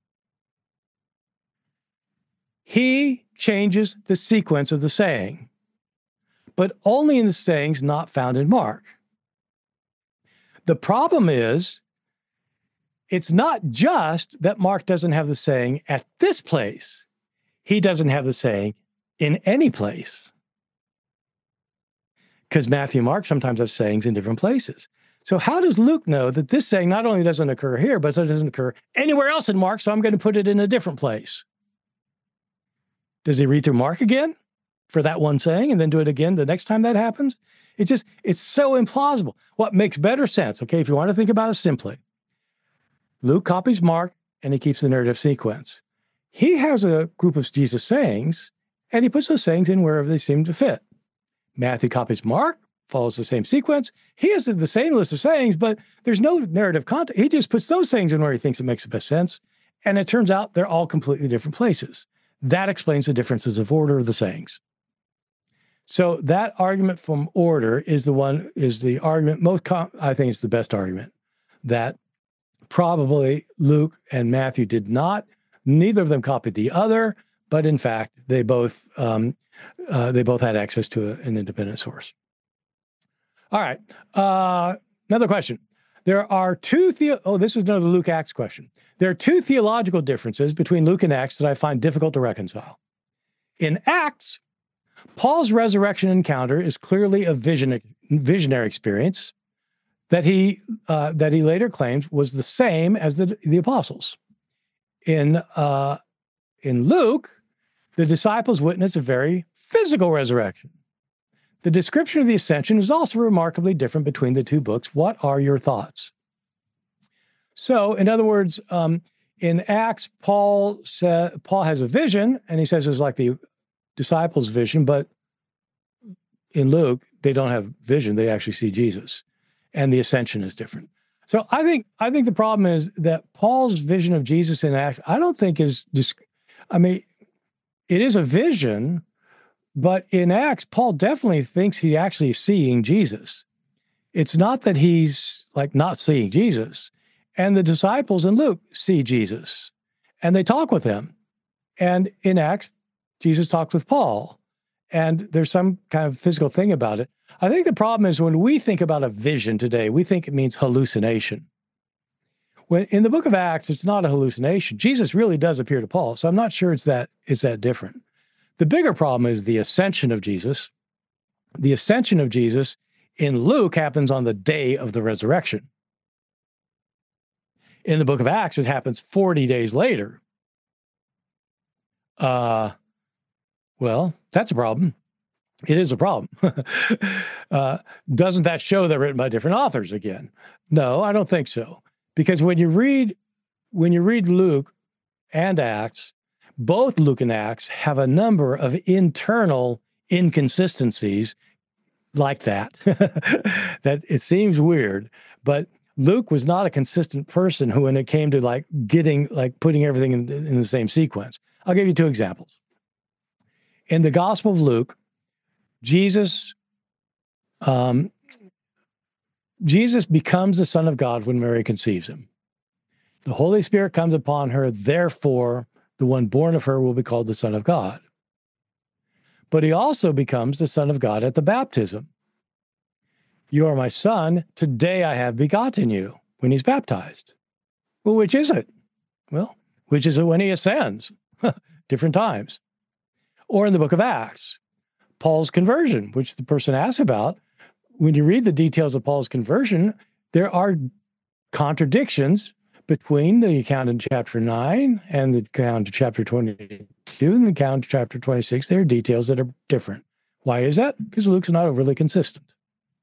He changes the sequence of the saying, but only in the sayings not found in Mark. The problem is, it's not just that Mark doesn't have the saying at this place. He doesn't have the saying in any place. Because Matthew and Mark sometimes have sayings in different places. So how does Luke know that this saying not only doesn't occur here, but it doesn't occur anywhere else in Mark, so I'm going to put it in a different place? Does he read through Mark again for that one saying and then do it again the next time that happens? It's just, it's so implausible. What makes better sense, okay, if you want to think about it simply, Luke copies Mark and he keeps the narrative sequence. He has a group of Jesus sayings and he puts those sayings in wherever they seem to fit. Matthew copies Mark, follows the same sequence. He has the same list of sayings, but there's no narrative content. He just puts those sayings in where he thinks it makes the best sense. And it turns out they're all completely different places. That explains the differences of order of the sayings. So that argument from order is the one, is the argument most, com- I think it's the best argument, that probably Luke and Matthew did not, neither of them copied the other, but in fact, they both um, uh, they both had access to a, an independent source. All right, uh, another question. There are two the oh, this is another Luke Acts question. There are two theological differences between Luke and Acts that I find difficult to reconcile. In Acts, Paul's resurrection encounter is clearly a vision, visionary experience that he uh, that he later claims was the same as the, the apostles. In uh, in Luke, the disciples witness a very physical resurrection. The description of the ascension is also remarkably different between the two books. What are your thoughts? So, in other words, um, in Acts, Paul sa- Paul has a vision, and he says it's like the disciples' vision, but in Luke, they don't have vision; they actually see Jesus, and the ascension is different. So, I think I think the problem is that Paul's vision of Jesus in Acts, I don't think is just. I mean, it is a vision. But in Acts, Paul definitely thinks he actually is seeing Jesus. It's not that he's like not seeing Jesus. And the disciples in Luke see Jesus and they talk with him. And in Acts, Jesus talks with Paul. And there's some kind of physical thing about it. I think the problem is when we think about a vision today, we think it means hallucination. When in the book of Acts, it's not a hallucination. Jesus really does appear to Paul. So I'm not sure it's that it's that different. The bigger problem is the ascension of Jesus. The ascension of Jesus in Luke happens on the day of the resurrection. In the book of Acts, it happens forty days later. Uh, well, that's a problem. It is a problem. uh, doesn't that show they're written by different authors again? No, I don't think so. Because when you read, when you read Luke and Acts, both Luke and Acts have a number of internal inconsistencies like that, that it seems weird, but Luke was not a consistent person who, when it came to like getting, like putting everything in, in the same sequence. I'll give you two examples. In the Gospel of Luke, Jesus, um, Jesus becomes the Son of God when Mary conceives him. The Holy Spirit comes upon her, therefore, the one born of her will be called the Son of God. But he also becomes the Son of God at the baptism. You are my son, today I have begotten you, when he's baptized. Well, which is it? Well, which is it when he ascends? Different times. Or in the book of Acts, Paul's conversion, which the person asks about. When you read the details of Paul's conversion, there are contradictions between the account in chapter nine and the account in chapter twenty-two and the account in chapter twenty-six. There are details that are different. Why is that? Because Luke's not overly consistent.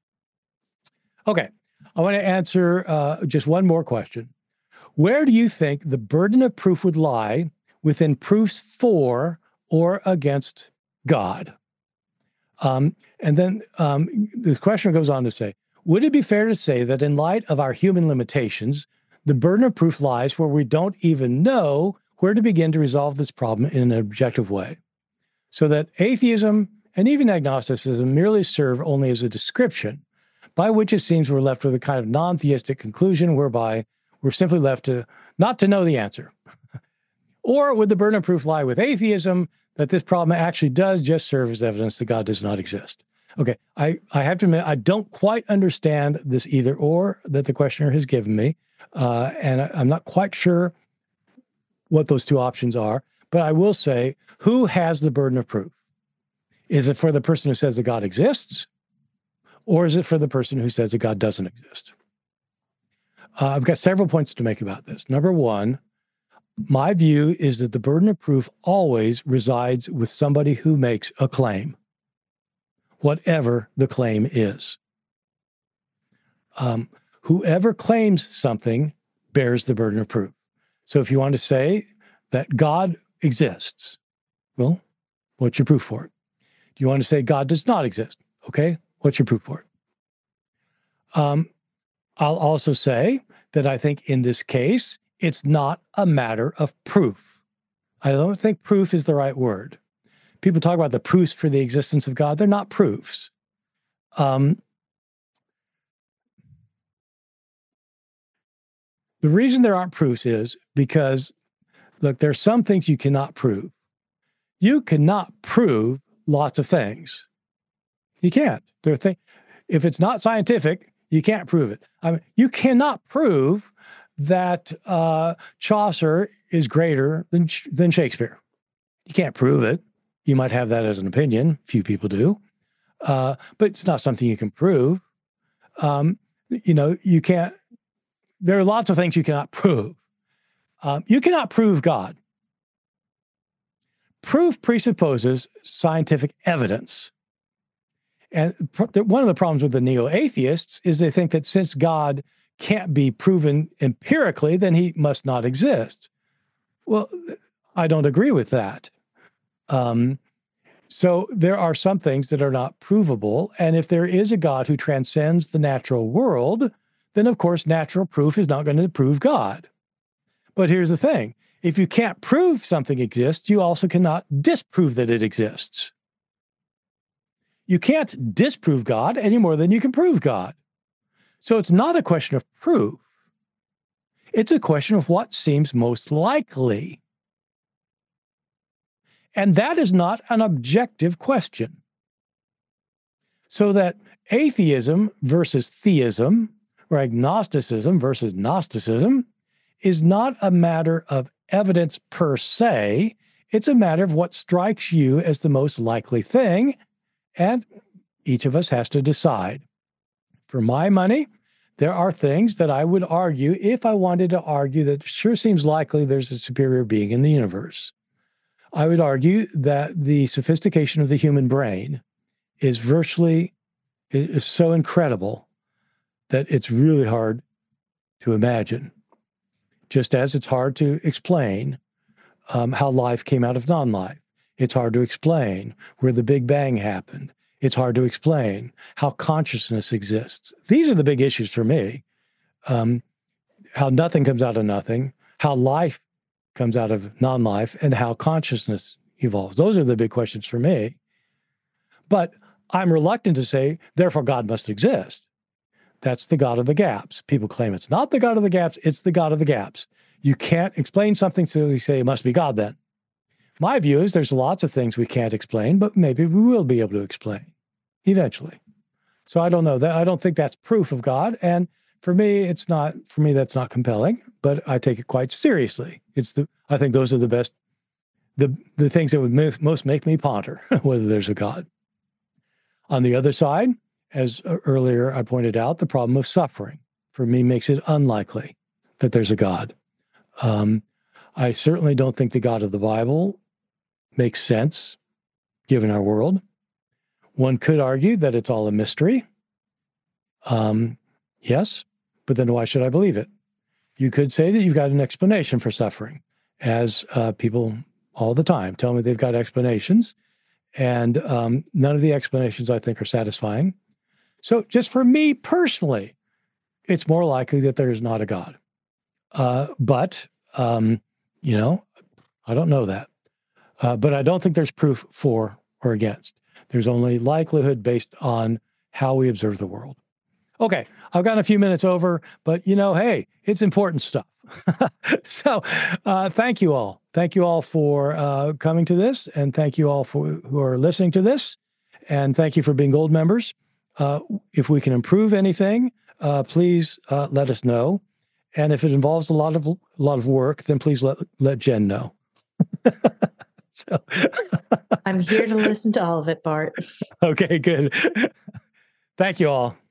Okay, I want to answer uh, just one more question. Where do you think the burden of proof would lie within proofs for or against God? Um, and then um, the question goes on to say, would it be fair to say that in light of our human limitations, the burden of proof lies where we don't even know where to begin to resolve this problem in an objective way, so that atheism and even agnosticism merely serve only as a description by which it seems we're left with a kind of non-theistic conclusion whereby we're simply left to not to know the answer? Or would the burden of proof lie with atheism, that this problem actually does just serve as evidence that God does not exist? Okay, I, I have to admit, I don't quite understand this either or that the questioner has given me. Uh, and I, I'm not quite sure what those two options are, but I will say, who has the burden of proof? Is it for the person who says that God exists, or is it for the person who says that God doesn't exist? Uh, I've got several points to make about this. Number one, my view is that the burden of proof always resides with somebody who makes a claim, whatever the claim is. Um, Whoever claims something bears the burden of proof. So if you want to say that God exists, well, what's your proof for it? Do you want to say God does not exist? Okay, what's your proof for it? Um, I'll also say that I think in this case, it's not a matter of proof. I don't think proof is the right word. People talk about the proofs for the existence of God. They're not proofs. Um, The reason there aren't proofs is because, look, there are some things you cannot prove. You cannot prove lots of things. You can't. There are things, if it's not scientific, you can't prove it. I mean, you cannot prove that uh, Chaucer is greater than than Shakespeare. You can't prove it. You might have that as an opinion. Few people do. Uh, but it's not something you can prove. Um, you know, you can't, there are lots of things you cannot prove. Um, you cannot prove God. Proof presupposes scientific evidence. And pr- one of the problems with the neo-atheists is they think that since God can't be proven empirically, then he must not exist. Well, I don't agree with that. Um, so there are some things that are not provable. And if there is a God who transcends the natural world, then of course, natural proof is not going to prove God. But here's the thing. If you can't prove something exists, you also cannot disprove that it exists. You can't disprove God any more than you can prove God. So it's not a question of proof. It's a question of what seems most likely. And that is not an objective question. So that atheism versus theism, or agnosticism versus Gnosticism, is not a matter of evidence per se. It's a matter of what strikes you as the most likely thing, and each of us has to decide. For my money, there are things that I would argue, if I wanted to argue that it sure seems likely there's a superior being in the universe. I would argue that the sophistication of the human brain is virtually, is so incredible that it's really hard to imagine. Just as it's hard to explain um, how life came out of non-life. It's hard to explain where the Big Bang happened. It's hard to explain how consciousness exists. These are the big issues for me. Um, how nothing comes out of nothing, how life comes out of non-life, and how consciousness evolves. Those are the big questions for me. But I'm reluctant to say, therefore, God must exist. That's the God of the gaps. People claim it's not the God of the gaps, it's the God of the gaps. You can't explain something, so you say it must be God then. My view is there's lots of things we can't explain, but maybe we will be able to explain eventually. So I don't know that. I don't think that's proof of God. And for me, it's not, for me, that's not compelling, but I take it quite seriously. It's the, I think those are the best, the, the things that would make, most make me ponder whether there's a God. On the other side, as earlier I pointed out, the problem of suffering, for me, makes it unlikely that there's a God. Um, I certainly don't think the God of the Bible makes sense, given our world. One could argue that it's all a mystery. Um, yes, but then why should I believe it? You could say that you've got an explanation for suffering, as uh, people all the time tell me they've got explanations, and um, none of the explanations I think are satisfying. So just for me personally, it's more likely that there is not a God. Uh, but, um, you know, I don't know that. Uh, but I don't think there's proof for or against. There's only likelihood based on how we observe the world. Okay, I've gotten a few minutes over, but you know, hey, it's important stuff. So uh, thank you all. Thank you all for uh, coming to this, and thank you all for who are listening to this, and thank you for being Gold members. Uh, if we can improve anything, uh, please uh, let us know. And if it involves a lot of a lot of work, then please let let Jen know. So I'm here to listen to all of it, Bart. Okay, good. Thank you all.